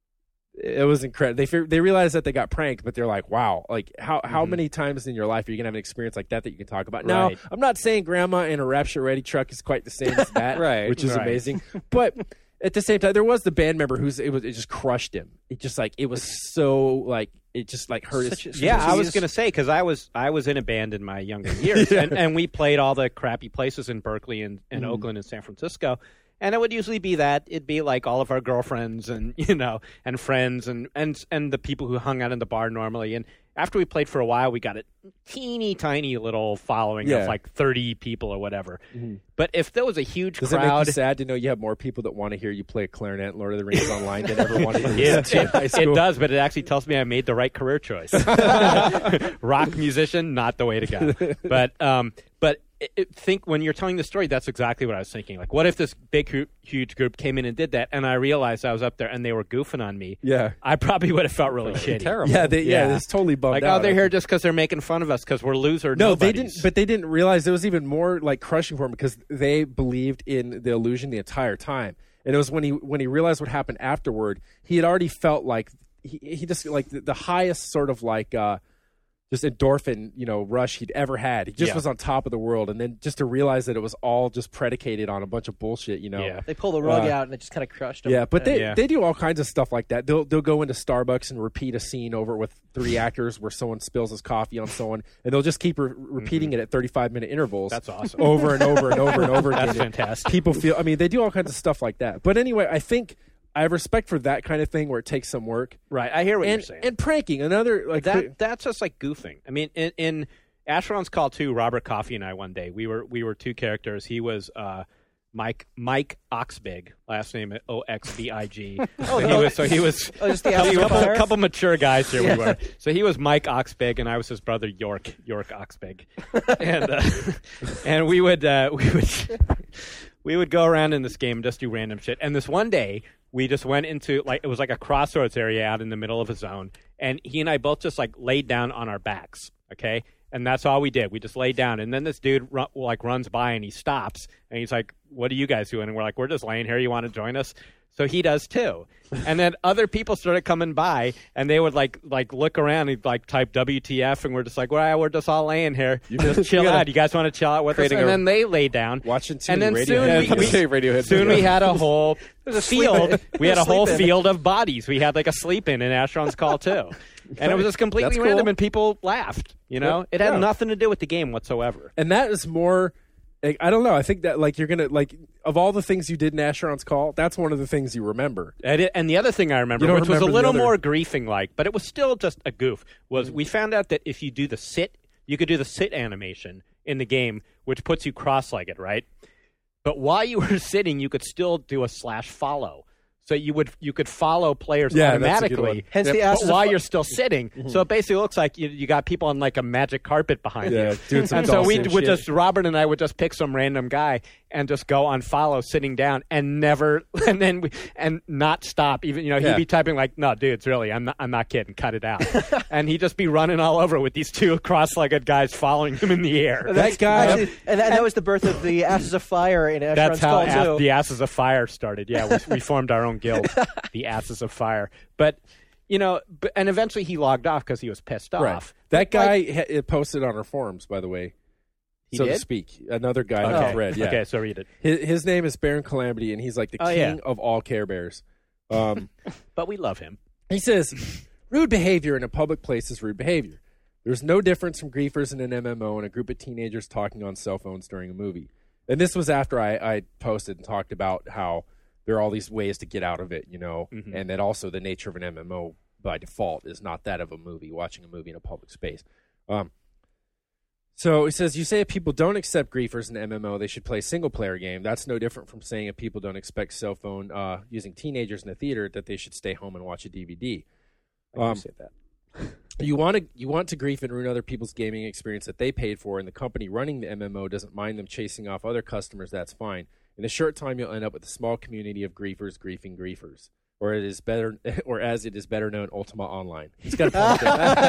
it was incredible. They realized that they got pranked, but they're like, wow, like how many times in your life are you going to have an experience like that you can talk about? Right. Now, I'm not saying Grandma in a Rapture Ready truck is quite the same as that, right, which is amazing. But at the same time, there was the band member it just crushed him. It just like, it was so like, it just like hurt his. I was going to say, because I was in a band in my younger years, and we played all the crappy places in Berkeley and Oakland and San Francisco. And it would usually be that it'd be like all of our girlfriends and and friends and the people who hung out in the bar normally. And after we played for a while, we got a teeny tiny little following of like 30 people or whatever. Mm-hmm. But if there was a huge crowd, it make you sad to know you have more people that want to hear you play a clarinet in Lord of the Rings Online than ever wanted to hear in high school? It does, but it actually tells me I made the right career choice. Rock musician, not the way to go. But think when you're telling the story, that's exactly what I was thinking. Like, what if this big, huge group came in and did that, and I realized I was up there and they were goofing on me? Yeah, I probably would have felt really shitty. Terrible. Yeah, it's totally bummed out. Like, they're here just because they're making fun of us because we're loser. No, they didn't. But they didn't realize it was even more like crushing for them because they believed in the illusion the entire time. And it was when he realized what happened afterward, he had already felt like he just like the highest sort of like just endorphin, rush he'd ever had. He just was on top of the world, and then just to realize that it was all just predicated on a bunch of bullshit, They pull the rug out and it just kind of crushed him. Yeah, but they do all kinds of stuff like that. They'll go into Starbucks and repeat a scene over with 3 actors where someone spills his coffee on someone, and they'll just keep repeating it at 35-minute intervals. That's awesome. Over and over and over and over again. That's fantastic. People feel, they do all kinds of stuff like that. But anyway, I think I have respect for that kind of thing where it takes some work. Right, I hear what you're saying. And pranking, another like that's just like goofing. I mean, in Asheron's Call 2, Robert Coffey and I one day we were 2 characters. He was Mike Oxbig, last name Oxbig. He was a couple mature guys here. We were. So he was Mike Oxbig, and I was his brother York Oxbig, and we would go around in this game and just do random shit. And this one day, we just went into it was like a crossroads area out in the middle of a zone, and he and I both just laid down on our backs, okay? And that's all we did. We just laid down, and then this dude runs by and he stops, and he's like, "What are you guys doing?" And we're like, "We're just laying here. You want to join us?" So he does too. And then other people started coming by, and they would like look around and type WTF, and we're just like, well, we're just all laying here. Just chill out. You guys want to chill out with us? And then they lay down. Watching TV. And then Radiohead. soon we had a whole field. We had a whole field of bodies. We had like a sleep-in Asheron's Call 2. And it was just completely random, and people laughed. It had nothing to do with the game whatsoever. And that is more... I don't know. I think that you're gonna of all the things you did in Asheron's Call, that's one of the things you remember. And the other thing I remember, which was a little more griefing but it was still just a goof, was we found out that if you do the sit, you could do the sit animation in the game, which puts you cross-legged, right? But while you were sitting, you could still do a /follow. So you could follow players automatically, hence the but while you're still sitting. Mm-hmm. So it basically looks like you got people on like a magic carpet behind you. Doing some and so we would Robert and I would just pick some random guy and just go on follow sitting down and not stop. Even he'd be typing like, "No, dudes, really, I'm not kidding. Cut it out." And he'd just be running all over with these 2 cross-legged guys following him in the air. That guy, and that was the birth of the Asses of Fire in Asheron's Call 2. That's how the Asses of Fire started. Yeah, we formed our own guild, the Asses of Fire. But and eventually he logged off because he was pissed off. Right. That guy posted on our forums, by the way. He so did? to speak, another guy on the thread. Yeah. Okay, so read it. His name is Baron Calamity, and he's like the king of all Care Bears. But we love him. He says, "Rude behavior in a public place is rude behavior. There's no difference from griefers in an MMO and a group of teenagers talking on cell phones during a movie." And this was after I posted and talked about how there are all these ways to get out of it, and that also the nature of an MMO by default is not that of a movie, watching a movie in a public space. So he says, "You say if people don't accept griefers in MMO, they should play a single-player game. That's no different from saying if people don't expect cell phone using teenagers in the theater, that they should stay home and watch a DVD." I say that. You want to grief and ruin other people's gaming experience that they paid for, and the company running the MMO doesn't mind them chasing off other customers. That's fine. In a short time, you'll end up with a small community of griefers griefing griefers. Or as it is better known, Ultima Online. He's got a point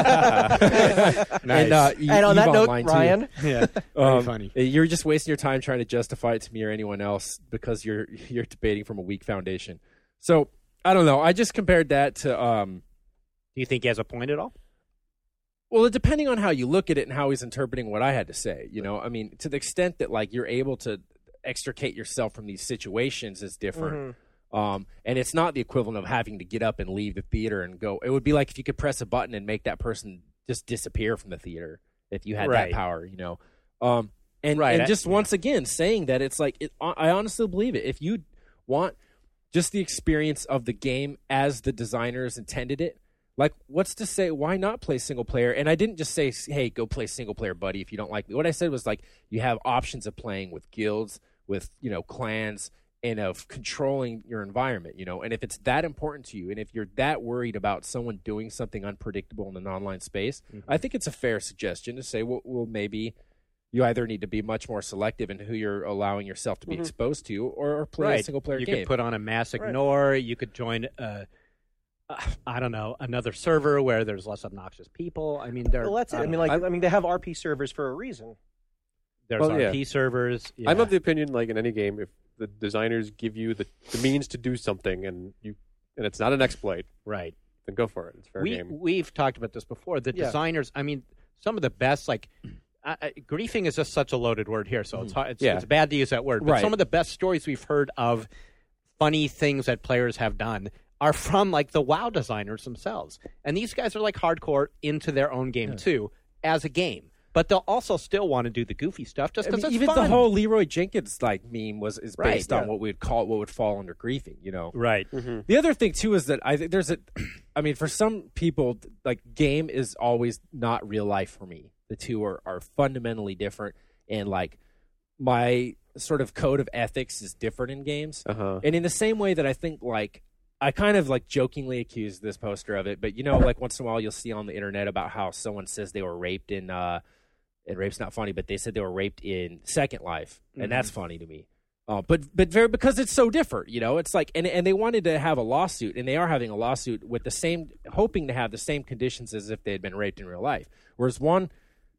there. Nice. And on that note, Ryan, very funny. You're just wasting your time trying to justify it to me or anyone else because you're debating from a weak foundation. So I don't know. I just compared that to. Do you think he has a point at all? Well, depending on how you look at it and how he's interpreting what I had to say, to the extent that you're able to extricate yourself from these situations is different. Mm-hmm. And it's not the equivalent of having to get up and leave the theater and go. It would be like if you could press a button and make that person just disappear from the theater if you had that power, And just once again saying that it's I honestly believe it. If you want just the experience of the game as the designers intended it, what's to say why not play single player? And I didn't just say, hey, go play single player, buddy, if you don't like me. What I said was you have options of playing with guilds, with clans, and of controlling your environment, and if it's that important to you, and if you're that worried about someone doing something unpredictable in an online space, I think it's a fair suggestion to say, well, maybe you either need to be much more selective in who you're allowing yourself to be exposed to, or play a single-player game. You could put on a mass ignore. You could join, I don't know, another server where there's less obnoxious people. I mean, that's it. They have RP servers for a reason. There's RP servers. Yeah. I'm of the opinion, in any game, if the designers give you the means to do something and it's not an exploit, right? Then go for it. It's fair game. We've talked about this before. The designers, some of the best, like, griefing is just such a loaded word here, so it's bad to use that word. But some of the best stories we've heard of funny things that players have done are from, like, the WoW designers themselves. And these guys are, like, hardcore into their own game, too, as a game. But they'll also still want to do the goofy stuff just because it's even fun. The whole Leroy Jenkins like meme is based on what we'd call what would fall under griefing, you know. Right. Mm-hmm. The other thing too is that I think I mean, for some people, like, game is always not real life for me. The two are fundamentally different, and like my sort of code of ethics is different in games. And in the same way that I think, like, I kind of like jokingly accused this poster of it, but you know, like once in a while you'll see on the internet about how someone says they were raped in. And rape's not funny, but they said they were raped in Second Life, and that's funny to me. But because it's so different, you know. It's like, and they wanted to have a lawsuit, and they are having a lawsuit with the same, hoping to have the same conditions as if they had been raped in real life. Whereas one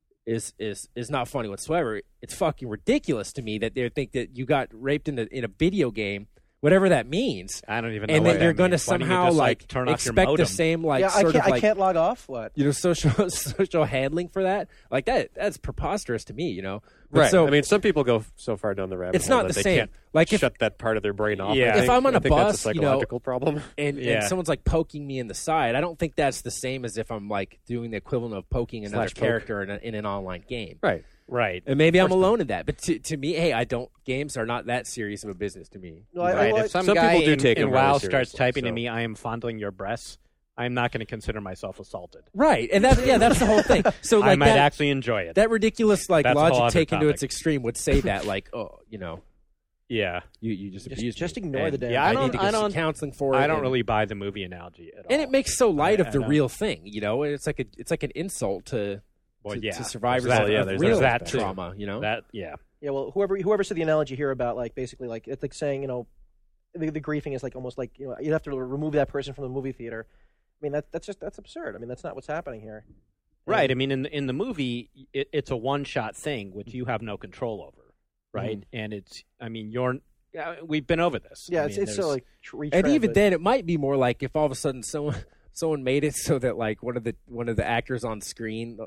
is not funny whatsoever. It's fucking ridiculous to me that they think that you got raped in a video game. Whatever that means, I don't even know. And what then you're going to means. somehow just, like turn off your expect modem? the same like I can't log off. What, you know, social handling for that, like that's preposterous to me, you know. But right. So, I mean, some people go so far down the rabbit it's hole not that the they same. can't Like shut that part of their brain off. Yeah. If I'm on a I think bus, that's a psychological problem, and someone's like poking me in the side, I don't think that's the same as if I'm like doing the equivalent of poking another character in an online game. Right. And maybe I'm alone in that, but to me, hey, games are not that serious of a business to me. No, If some people guy do take in them very WoW seriously, starts typing to so. me, "I am fondling your breasts," I'm not going to consider myself assaulted. Right, and that's the whole thing. So like I might actually enjoy it. That ridiculous like That's a whole logic other taken to topic. its extreme would say that like, oh, you know, yeah, you just abused me. ignore And the damn. Yeah, I need to get some counseling for it. I don't and- really buy the movie analogy at all. And it makes so light of the don't. real thing, you know. It's like an insult to survivors There's of real that too. trauma, you know. Yeah, well, whoever said the analogy here about like basically like it's like saying, you know, the griefing is like almost like, you know, you'd have to remove that person from the movie theater. I mean that's absurd. I mean that's not what's happening here. Right. I mean, in the movie, it's a one-shot thing which you have no control over, right? And it's, I mean, we've been over this. Yeah, I mean, it's so like and even then, it might be more like if all of a sudden someone made it so that like one of the actors on screen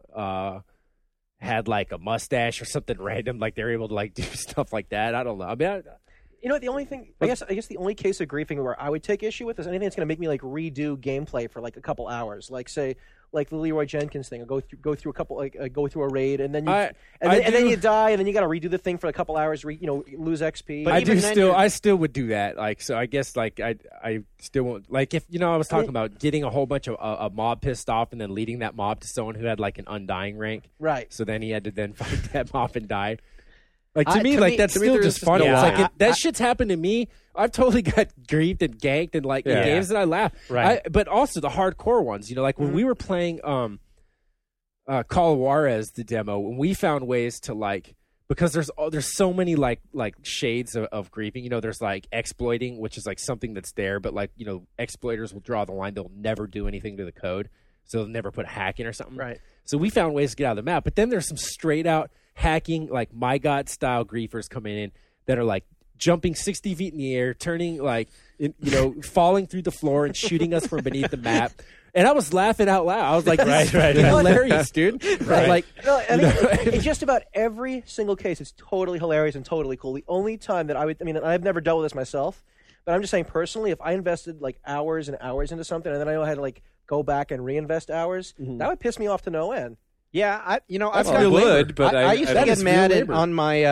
had like a mustache or something random, like they're able to like do stuff like that. I don't know. I mean, you know, the only thing I guess the only case of griefing where I would take issue with is anything that's going to make me like redo gameplay for like a couple hours, like say like the Leroy Jenkins thing, or go through a couple go through a raid and then then you die and then you got to redo the thing for a couple hours, lose XP. But I still would do that. Like, so I guess like I still won't, like, if, you know, I was talking about getting a whole bunch of a mob pissed off and then leading that mob to someone who had like an undying rank. Right. So then he had to then fight that mob and die. Like, to me, that's still just funny. No, it's like that shit's happened to me. I've totally got griefed and ganked and like in games that I laugh. Right. But also the hardcore ones, you know, like when we were playing Call of Juarez, the demo, when we found ways to like, because there's so many like shades of griefing. You know, there's like exploiting, which is like something that's there, but like, you know, exploiters will draw the line. They'll never do anything to the code, so they'll never put hacking or something. Right. So we found ways to get out of the map. But then there's some straight out hacking, like My God style griefers coming in that are like jumping 60 feet in the air, turning like, falling through the floor and shooting us from beneath the map. And I was laughing out loud. I was like, right, hilarious, dude. Right. Like, no, I mean, in just about every single case, it's totally hilarious and totally cool. The only time that I've never dealt with this myself, but I'm just saying personally, if I invested like hours and hours into something and then I know I had to like go back and reinvest hours, that would piss me off to no end. Yeah, I used to get mad on my.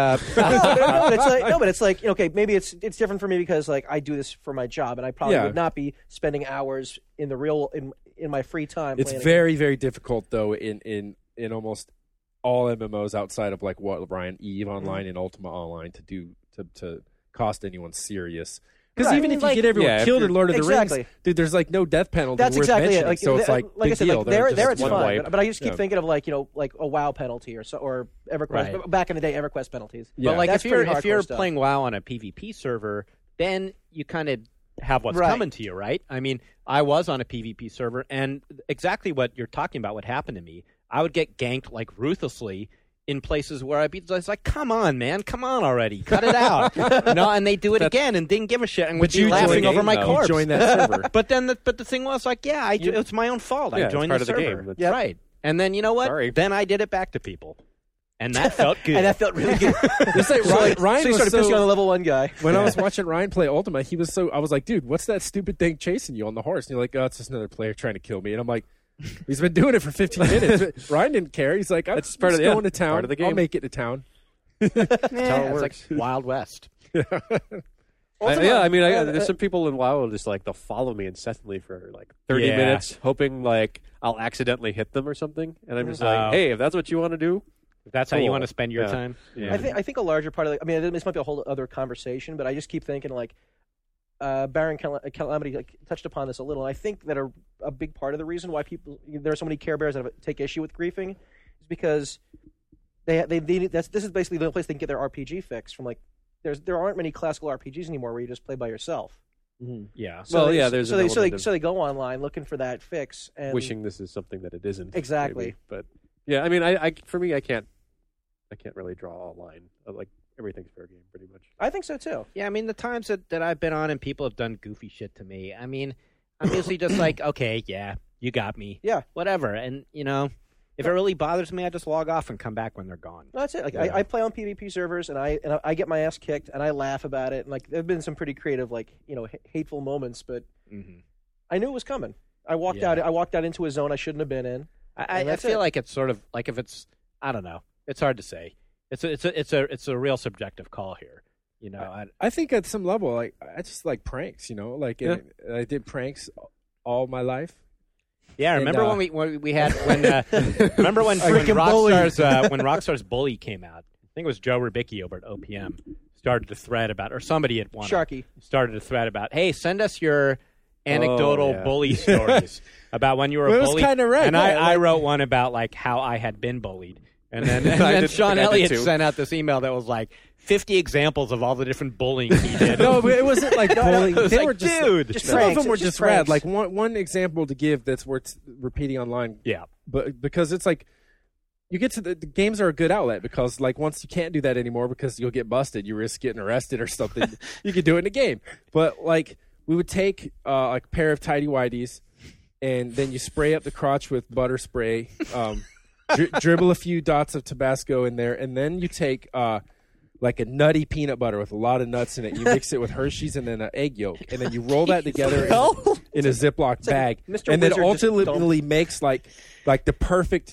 But it's like okay, maybe it's different for me because like I do this for my job, and I probably would not be spending hours in the real in my free time. It's very, very difficult though in almost all MMOs outside of like what Brian, EVE Online and Ultima Online to cost anyone serious. Because even if you get everyone killed in Lord of the Rings, dude, there's like no death penalty. That's worth exactly mentioning. it. Like, so it's like I said, deal. There it's one fun. wipe. But I just keep thinking of like like a WoW penalty or EverQuest. Right. Back in the day, EverQuest penalties. But like that's if you're stuff. playing WoW on a PvP server, then you kind of have what's coming to you, right? I mean, I was on a PvP server, and exactly what you're talking about would happen to me. I would get ganked like ruthlessly in places where I'd be like, come on, man, come on already, cut it out. And they do it again and didn't give a shit and would be laughing over my corpse. You joined that server. But the thing was like, it's my own fault. I joined part the of the server. game. That's right. And then, you know what? Sorry. Then I did it back to people. And that felt good. And that felt really good. It's like Ryan so you was started pissing on the level 1 guy. When I was watching Ryan play Ultima, I was like, dude, what's that stupid thing chasing you on the horse? And you're like, oh, it's just another player trying to kill me. And I'm like, he's been doing it for 15 minutes. Ryan didn't care. He's like, I'm just going to town. Part of the game. I'll make it to town. That's how it works. It's like Wild West. There's some people in WoW just like they'll follow me incessantly for like 30 minutes, hoping like I'll accidentally hit them or something, and I'm just like, hey, if that's what you want to do, if that's how you want to spend your time. Yeah. I think a larger part of this might be a whole other conversation, but I just keep thinking like Baron Calamity touched upon this a little. And I think that a big part of the reason why there are so many Care Bears that take issue with griefing is because this is basically the only place they can get their RPG fix from. Like there aren't many classical RPGs anymore where you just play by yourself. Mm-hmm. Yeah. So they go online looking for that fix and wishing this is something that it isn't. Exactly. Maybe. But yeah, I mean, I can't really draw a line. Like everything's fair game, pretty much. I think so too. Yeah, I mean, the times that I've been on and people have done goofy shit to me. I mean, I'm usually just like, okay, yeah, you got me. Yeah, whatever. And if it really bothers me, I just log off and come back when they're gone. No, that's it. Like I play on PvP servers and I get my ass kicked and I laugh about it. And like there've been some pretty creative, hateful moments, but I knew it was coming. I walked out into a zone I shouldn't have been in. I feel like it's sort of like if it's, I don't know. It's hard to say. It's a real subjective call here. I think at some level, like I just like pranks. I did pranks all my life. Yeah, remember when we had remember when Rockstar's Bully came out? I think it was Joe Rubicki over at OPM started to thread about, or somebody had started to thread about. Hey, send us your anecdotal bully stories about when you were a bully. It was kind of right. And I wrote one about like how I had been bullied. And then Sean Elliott sent out this email that was like 50 examples of all the different bullying he did. No, but it wasn't like bullying. They were just, dude. Some of them were just rad. Like one example to give that's worth repeating online. Yeah, but because it's like you get to the games are a good outlet because like once you can't do that anymore because you'll get busted, you risk getting arrested or something. You could do it in a game. But like we would take like a pair of tidy whities and then you spray up the crotch with butter spray. Dribble a few dots of Tabasco in there, and then you take like a nutty peanut butter with a lot of nuts in it. You mix it with Hershey's and then an egg yolk, and then you roll that together in a Ziploc bag, and then ultimately makes like the perfect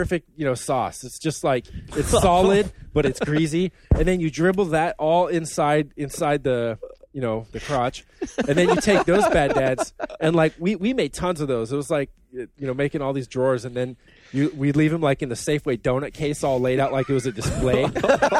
sauce. It's just like it's solid, but it's greasy, and then you dribble that all inside the the crotch, and then you take those bad dads, and like we made tons of those. It was like making all these drawers, and then we leave them like in the Safeway donut case, all laid out like it was a display. Like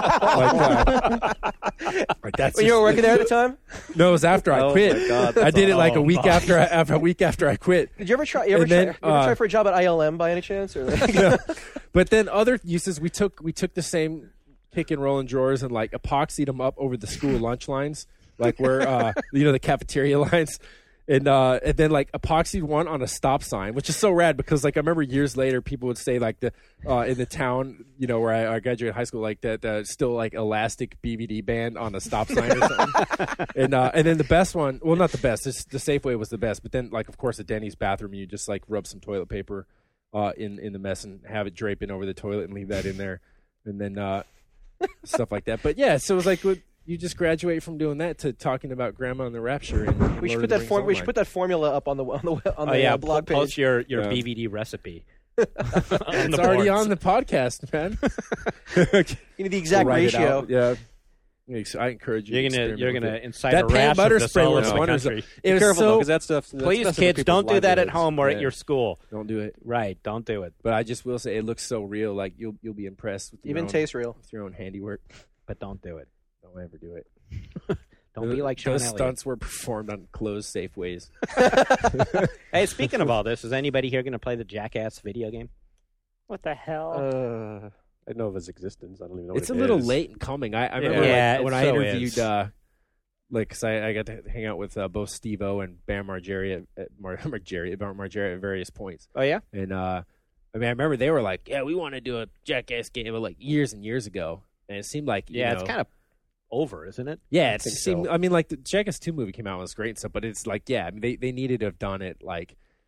that's. When you were working there at the time? No, it was after I quit. My God, I did it like a week after I quit. Did you ever try? Try for a job at ILM by any chance? Or no. But then other uses, we took the same pick and roll and drawers and like epoxied them up over the school lunch lines. Like where the cafeteria lines, and then like epoxied one on a stop sign, which is so rad because like I remember years later people would say like in the town where I graduated high school like that still like elastic BVD band on a stop sign or something, and then the best one, well not the best, the Safeway was the best, but then like of course the Denny's bathroom you just like rub some toilet paper in the mess and have it draping over the toilet and leave that in there, and then stuff like that. But yeah, so it was like. You just graduate from doing that to talking about Grandma and the Rapture. And we should put that formula up on the blog page. Post your BVD recipe. It's already on the podcast, man. You need the exact ratio. Yeah. I encourage you. You're gonna incite that a rash butter of the spray soul was of the wonderful. country. It was careful so, because that stuff. Please, kids, don't do that at home or at your school. Don't do it. Right, don't do it. But I just will say it looks so real. Like you'll be impressed with tastes real with your own handiwork. But don't do it. Don't ever do it. Don't be like Sean Those Elliott. stunts were performed on closed Safeways. Hey, speaking of all this, is anybody here going to play the Jackass video game? What the hell? I know of his existence. I don't even know. It's a little late in coming. I remember when I interviewed, because I got to hang out with both Steve-O and Bam Margera at various points. Oh yeah, and I remember they were like, "Yeah, we want to do a Jackass game," like years and years ago, and it seemed like it's kind of over, isn't it? Yeah, I mean, like the Jackass 2 movie came out and was great and stuff, but it's like, yeah, I mean, they needed to have done it like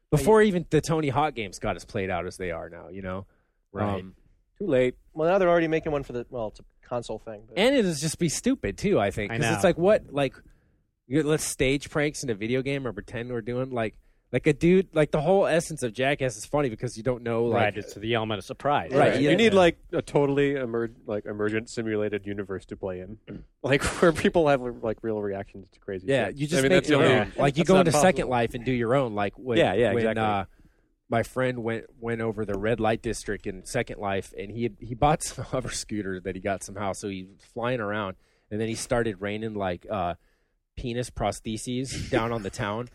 before even the Tony Hawk games got as played out as they are now. Right. Too late. Well, now they're already making one for it's a console thing. But. And it'll just be stupid too. I think because it's like what let's stage pranks in a video game or pretend we're doing like a dude like the whole essence of Jackass is funny because you don't know like right. It's the element of surprise. Right. You need like a totally emergent simulated universe to play in, like where people have like real reactions to crazy. Yeah, shit. you just make that's the only like you go into possible. Second Life and do your own like when, exactly. My friend went over the red light district in Second Life, and he bought some hover scooter that he got somehow. So he was flying around, and then he started raining like penis prostheses down on the town.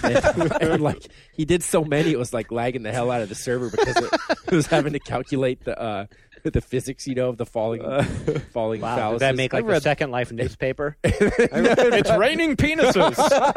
and like he did so many, it was like lagging the hell out of the server because it was having to calculate the physics, of the falling Wow, phalluses. did that make like the Second Life newspaper? It's raining penises.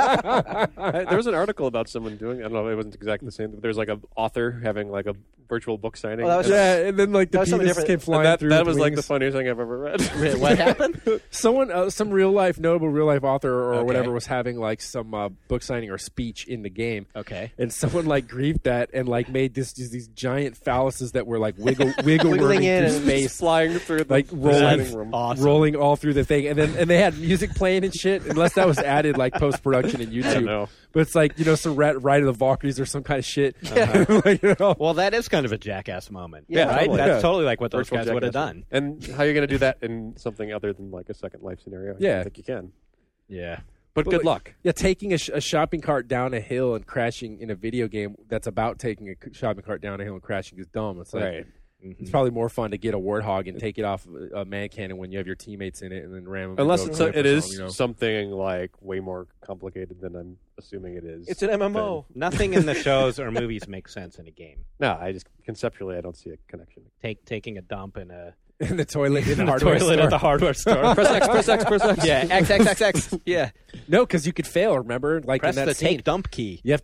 There was an article about someone doing. I don't know. It wasn't exactly the same. But there's like an author having like a virtual book signing. Oh, that was and then like the penis came flying through. That was the like the wings. funniest thing I've ever read. What happened? Someone, some notable real life author or whatever was having like some book signing or speech in the game. Okay. And someone like grieved that and like made these giant phalluses that were like wiggling in through and space, flying through the like rolling, room. Awesome. rolling all through the thing, and they had music playing and shit. Unless that was added like post production in YouTube. know. But it's like some Ride of the Valkyries or some kind of shit. Like, Well, that is kind of a Jackass moment. Yeah, right. totally. That's totally like what those Virtual guys would have Jackass. done. And how are you going to do that in something other than like a Second Life scenario? I Yeah. don't think you can. Yeah. But good luck. Yeah, taking a shopping cart down a hill and crashing in a video game that's about taking a shopping cart down a hill and crashing is dumb. It's like Right. it's probably more fun to get a Warthog and take it off a man cannon when you have your teammates in it and then ram them. Unless into a cliff it or is something, something like way more complicated than I'm assuming it is. It's an MMO. Nothing in the shows or movies makes sense in a game. No, I just conceptually I don't see a connection. Taking a dump in a in the toilet in the the hardware toilet store. at the hardware store. Press X, press X, press X. Yeah, XXXX. Yeah. No, because you could fail. Remember, like Press in that the scene, take dump key. you have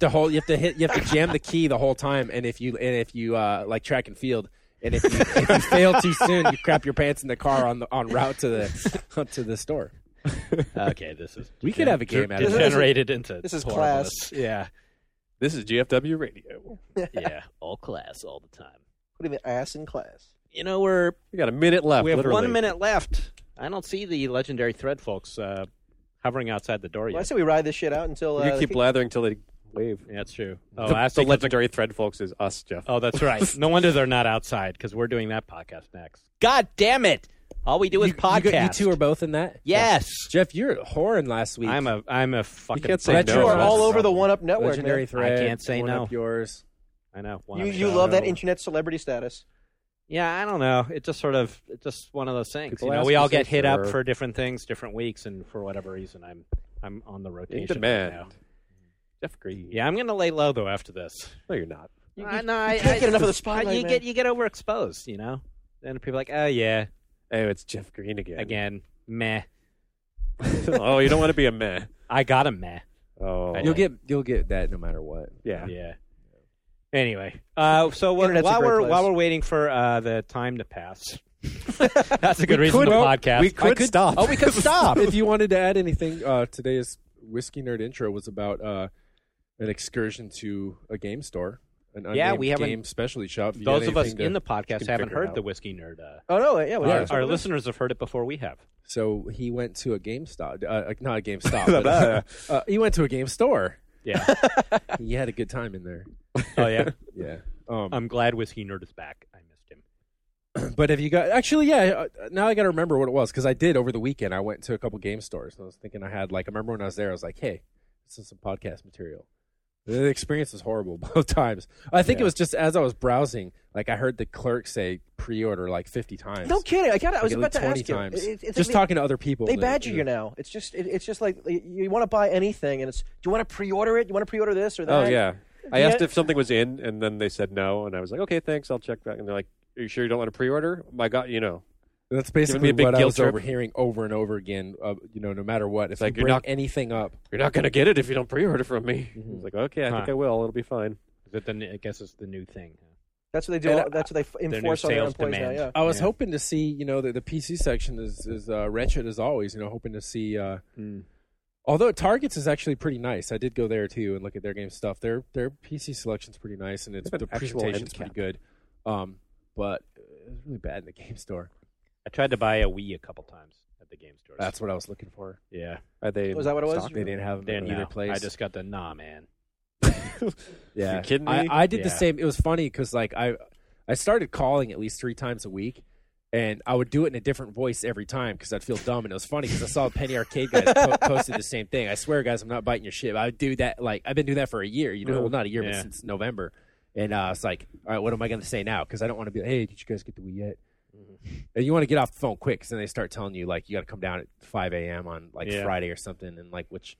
to jam the key the whole time. And if you like track and field, and if you fail too soon, you crap your pants in the car on route to the store. Okay, this is We could have a game out of this. degenerated into This is horribleness. class. Yeah, This is GFW Radio. yeah, all class all the time. Putting the ass in class. You know, we We got a minute left. have literally. 1 minute left. I don't see the legendary thread folks hovering outside the door Well, I yet. say we ride this shit out until You keep blathering until they wave. Yeah, that's true. The legendary thread folks is us, Jeff. Oh, that's right. No wonder they're not outside because we're doing that podcast next. God damn it! All we do is podcast. You two are both in that. Yes. Jeff, you're whoring last week. I'm a fucking. can't say Retro no. are all over the One Up Network. Legendary Man. thread. I can't say one no. Up yours. I know. You love that internet celebrity status. Yeah, I don't know. It's just one of those things. People ask We you all to get say hit up sure. for different things, different weeks, and for whatever reason, I'm on the In rotation demand. right now. Jeff Green. Yeah, I'm gonna lay low though after this. No, you're not. No, can't get enough of the spotlight, You man. get overexposed, you know. And people are like, oh yeah, Oh, it's Jeff Green again. meh. Oh, you don't want to be a meh. I got a meh. Oh, I You'll get that no matter what. yeah. Yeah. Anyway, so Internet's a while great place. we're waiting for the time to pass, that's a good reason to podcast. We could stop. Oh, we could stop. If you wanted to add anything, today's Whiskey Nerd intro was about an excursion to a game store, an unnamed we haven't- game specialty shop. If you Those had of us anything to- in the podcast can haven't figure it heard the out. Whiskey Nerd. Oh no, yeah. we Yeah. are. Our listeners have heard it before we have. So he went to a GameStop, not a GameStop. But, he went to a game store. Yeah. He had a good time in there. Oh yeah. Yeah. I'm glad Whiskey Nerd is back. I missed him. But have you got now I got to remember what it was because I did over the weekend. I went to a couple game stores and I was thinking I remember when I was there I was like, hey, this is some podcast material. The experience was horrible both times. I think it was just as I was browsing, like I heard the clerk say pre-order like 50 times. No kidding. I was Like, about to 20 ask you. times. It's Just like talking to other people. They that- badger you now. It's just it's just like you want to buy anything, and it's do you want to pre-order it? You want to pre-order this or that? Oh, yeah. I Yeah. asked if something was in, and then they said no, and I was like, okay, thanks, I'll check back. And they're like, are you sure you don't want to pre-order? My God, That's Giving me basically a big what I guilt was trip. overhearing over and over again. No matter what, if like you you're bring not- anything up, you're not going to get it if you don't pre-order from me. Mhm. I was like, okay, I think Huh. I will. It'll be fine. Is it I guess it's the new thing. That's what they do. And That's what they new enforce on their sales employees demand. now. Yeah. I was Yeah. hoping to see, the PC section is wretched as always. Hoping to see all Although Target's is actually pretty nice. I did go there too and look at their game stuff. Their PC selection's pretty nice, and the presentation's pretty good. But it's really bad in the game store. I tried to buy a Wii a couple times at the game store. That's what I was looking for. Yeah. Was that what it was? They didn't have them in either place. I just got the man. Yeah. You kidding me? I did the same. It was funny because like I started calling at least 3 times a week. And I would do it in a different voice every time because I'd feel dumb. And it was funny because I saw Penny Arcade guys posted the same thing. I swear, guys, I'm not biting your shit. I would do that. Like, I've been doing that for a year. Well, not a year, but since November. And it's like, all right, what am I going to say now? Because I don't want to be like, hey, did you guys get the Wii yet? Mm-hmm. And you want to get off the phone quick because then they start telling you, like, you got to come down at 5 a.m. on, like, Friday or something. And, like, which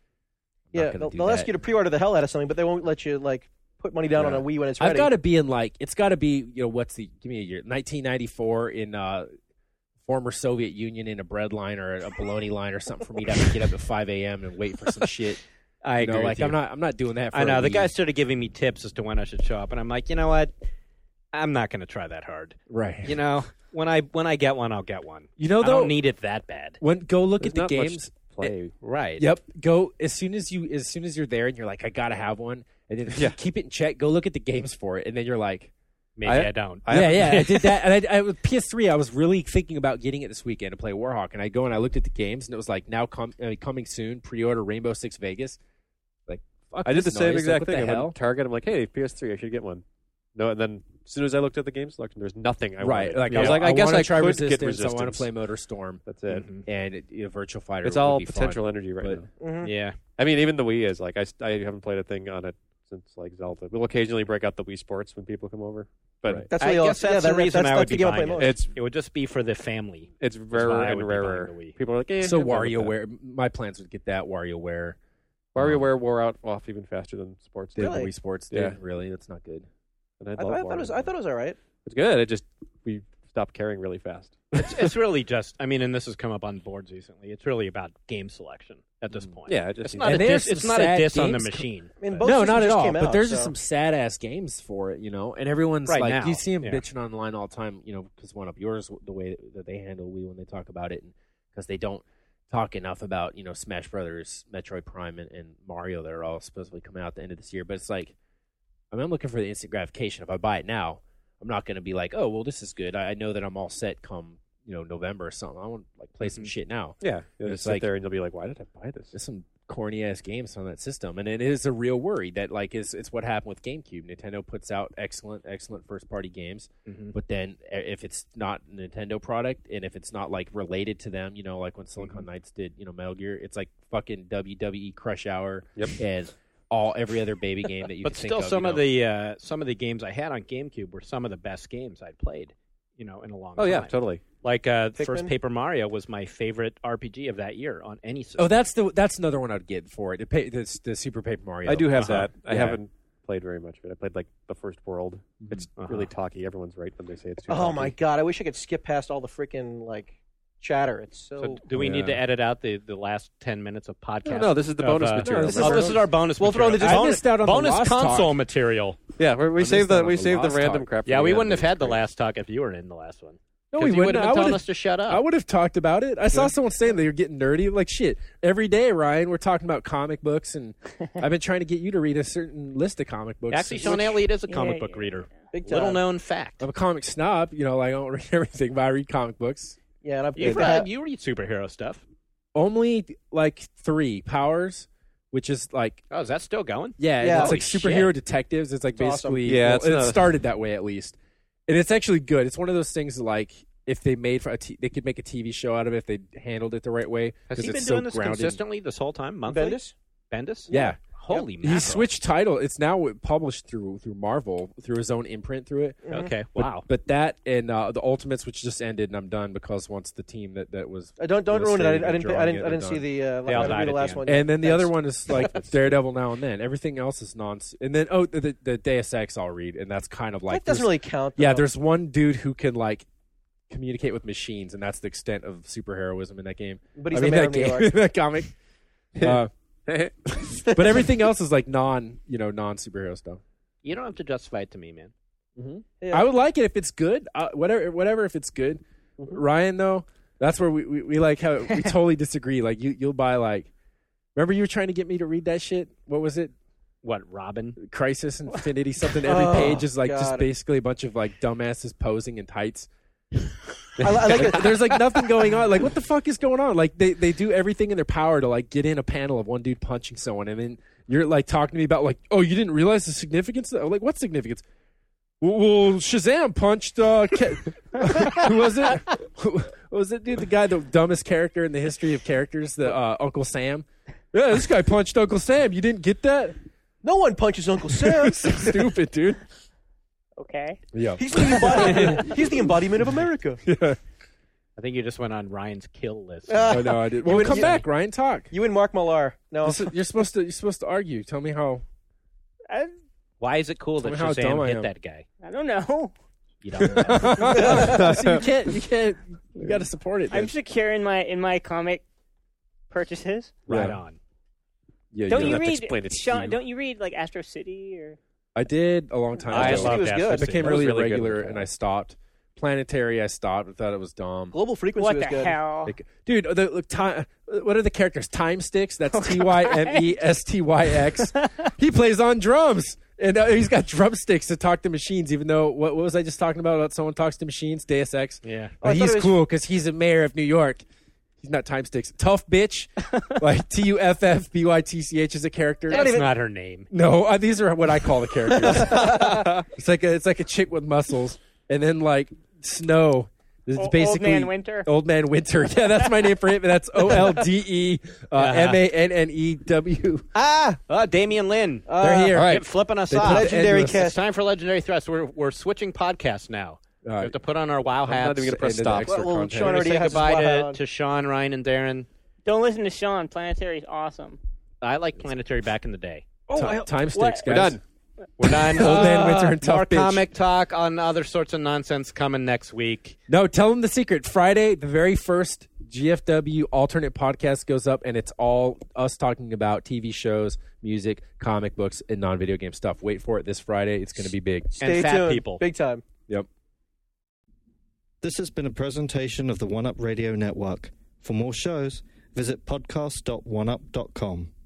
they'll ask you to pre-order the hell out of something, but they won't let you, like, put money down on a Wii when it's ready. I've got to be in, like, it's got to be, give me a year, 1994 in former Soviet Union in a bread line or a bologna line or something for me to have to get up at 5 a.m. and wait for some shit. I agree. Like, I'm not doing that. I know the guy started giving me tips as to when I should show up, and I'm like, you know what? I'm not going to try that hard. Right. When I get one, I'll get one. I don't need it that bad. Go look at the games. Play. Right. Yep. Go as soon as you're there and you're like, I gotta have one, and then if you keep it in check, go look at the games for it, and then you're like, maybe I don't. I did that. And I with PS3, I was really thinking about getting it this weekend to play Warhawk, and I go and I looked at the games, and it was like now coming soon, pre-order Rainbow Six Vegas. Like, fuck, I did the same exact thing. I went to Target. I'm like, hey, PS3, I should get one. No, and then as soon as I looked at the game selection, there's nothing I wanted. Like, I was like, I guess I try could Resistance. get Resistance. I want to play Motor Storm. That's it. Mm-hmm. And Virtual Fighter. It's all be potential fun, energy right now. Mm-hmm. Yeah. I mean, even the Wii is like, I haven't played a thing on it since like Zelda. We'll occasionally break out the Wii Sports when people come over, but that's I guess that's the reason I would be buying it. It would just be for the family. It's rarer and rarer. People are like, so WarioWare. My plans would get that WarioWare. WarioWare wore out off even faster than Sports did. Really? Wii Sports did. Yeah. Really, that's not good. And I thought it was all right. It's good. We stopped caring really fast. It's really just, I mean, and this has come up on boards recently. It's really about game selection at this point. Yeah, it's not a diss on the machine. I mean, no, not at all. But there's just some sad ass games for it, and everyone's right like, now, you see them bitching online all the time, because one of yours, the way that they handle Wii when they talk about it, and because they don't talk enough about Smash Brothers, Metroid Prime, and Mario that are all supposedly coming out at the end of this year. But it's like, I'm looking for the instant gratification. If I buy it now, I'm not going to be like, oh, well, this is good. I know that I'm all set come, November or something. I want to play some shit now. Yeah, you'll it's sit like there and you'll be like, why did I buy this? There's some corny ass games on that system, and it is a real worry that it's what happened with GameCube. Nintendo puts out excellent first party games, but then if it's not a Nintendo product and if it's not like related to them, like when Silicon Knights did, Metal Gear, it's like fucking WWE Crush Hour and every other baby game that you but can still think of. some of the games I had on GameCube were some of the best games I'd played in a long time. Oh yeah, totally. Like first Paper Mario was my favorite RPG of that year on any system. Oh, that's another one I'd get for it. The Super Paper Mario. I do have that. I haven't played very much of it. I played like the first world. It's really talky. Everyone's right when they say it's too talky. Oh my god, I wish I could skip past all the freaking chatter. It's so do we need to edit out the last 10 minutes of podcast? No, this is the bonus material. This is our bonus we'll material. throw I missed out on bonus the last console talk. material. Yeah, we saved the random crap. Yeah, we wouldn't have had the last talk if you were in the last one. No, we would have been telling us to shut up. I would have talked about it. I saw someone saying they were getting nerdy. Like, shit, every day, Ryan, we're talking about comic books, and I've been trying to get you to read a certain list of comic books. Actually, Sean Elliott is a comic book reader. Big time. Little known fact. I'm a comic snob. I don't read everything, but I read comic books. Yeah, and you read superhero stuff. Only, like, 3. Powers, which is, like... Oh, is that still going? Yeah. It's like superhero detectives. It's like basically... Awesome. It started that way, at least. And it's actually good. It's one of those things like if they made they could make a TV show out of it if they handled it the right way. Has he been it's doing so this grounded. consistently this whole time? Monthly? Bendis? Yeah. Holy mackerel. He switched title. It's now published through Marvel, through his own imprint through it. Okay, wow. But that and the Ultimates, which just ended, and I'm done because once the team that was don't ruin it. I didn't see the last one. And then the other one is like Daredevil Now and Then. Everything else is and then the Deus Ex I'll read, and that's kind of like that doesn't really count. Yeah, there's one dude who can like communicate with machines, and that's the extent of superheroism in that game. But he's the man of New York. that comic. But everything else is like non-superhero stuff. You don't have to justify it to me, man. Mm-hmm. Yeah. I would like it if it's good. Whatever if it's good. Mm-hmm. Ryan, though, that's where we like how we totally disagree. Like you'll buy like Remember you were trying to get me to read that shit? What was it? What, Robin? Crisis Infinity something. Every page is like just God. basically a bunch of like dumbasses posing in tights. I like it. There's like nothing going on. Like what the fuck is going on? Like they do everything in their power to like get in a panel of one dude punching someone, and then you're like talking to me about like, oh, you didn't realize the significance? Like what significance? Well, Shazam punched. Who was it? What was it, dude? The guy, the dumbest character in the history of characters, the Uncle Sam. Yeah, this guy punched Uncle Sam. You didn't get that? No one punches Uncle Sam. So stupid, dude. Okay. Yeah. He's the embodiment of America. Yeah. I think you just went on Ryan's kill list. I know I did. Well, come back, Ryan. Talk. You and Mark Millar. No, You're supposed to argue. Tell me how. Why is it cool that Tell me how dumb Shazam I hit am. that guy? I don't know. You don't know. So you can't. You got to support it. I'm Then. secure in my comic purchases. Right Yeah. on. Yeah, Don't you you have to read explain it to Sean? you. Don't you read like Astro City or? I did a long time I ago. love was that. good. It became That was really really good. irregular, and I stopped. Planetary, I stopped. I thought it was dumb. Global Frequency What was the good. hell? Like, dude, what are the characters? Time Sticks. That's TYMESTYX. He plays on drums, and he's got drumsticks to talk to machines. Even though what was I just talking about someone talks to machines? Deus Ex. Yeah. Oh, I thought He's it was- cool because he's a mayor of New York. He's not Time Sticks. Tough bitch, like TUFFBYTCH is a character. That's not her name. No, these are what I call the characters. it's like a chick with muscles, and then like Snow. This is basically Old Man Winter. Old Man Winter. Yeah, that's my name for him. That's OLDE MANNEW. Damian Lynn. They're here. All right, Yep. flipping us They off. put the Legendary endless- cast. It's time for Legendary Threats. We're switching podcasts now. We have to put on our WoW I'm not hats. even gonna press and stop. Well, content. Sean We're gonna already say has his goodbye WoW hat to, on. to Sean, Ryan, and Darren. Don't listen to Sean. Planetary's awesome. I like Planetary back in the day. Time Sticks, guys. We're done. We're done. Old Man Winter and More Tough Bitch. comic talk on other sorts of nonsense coming next week. No, tell them the secret. Friday, the very first GFW alternate podcast goes up, and it's all us talking about TV shows, music, comic books, and non-video game stuff. Wait for it this Friday. It's going to be big. Stay and fat tuned. people. Big time. Yep. This has been a presentation of the One Up Radio Network. For more shows, visit podcast.oneup.com.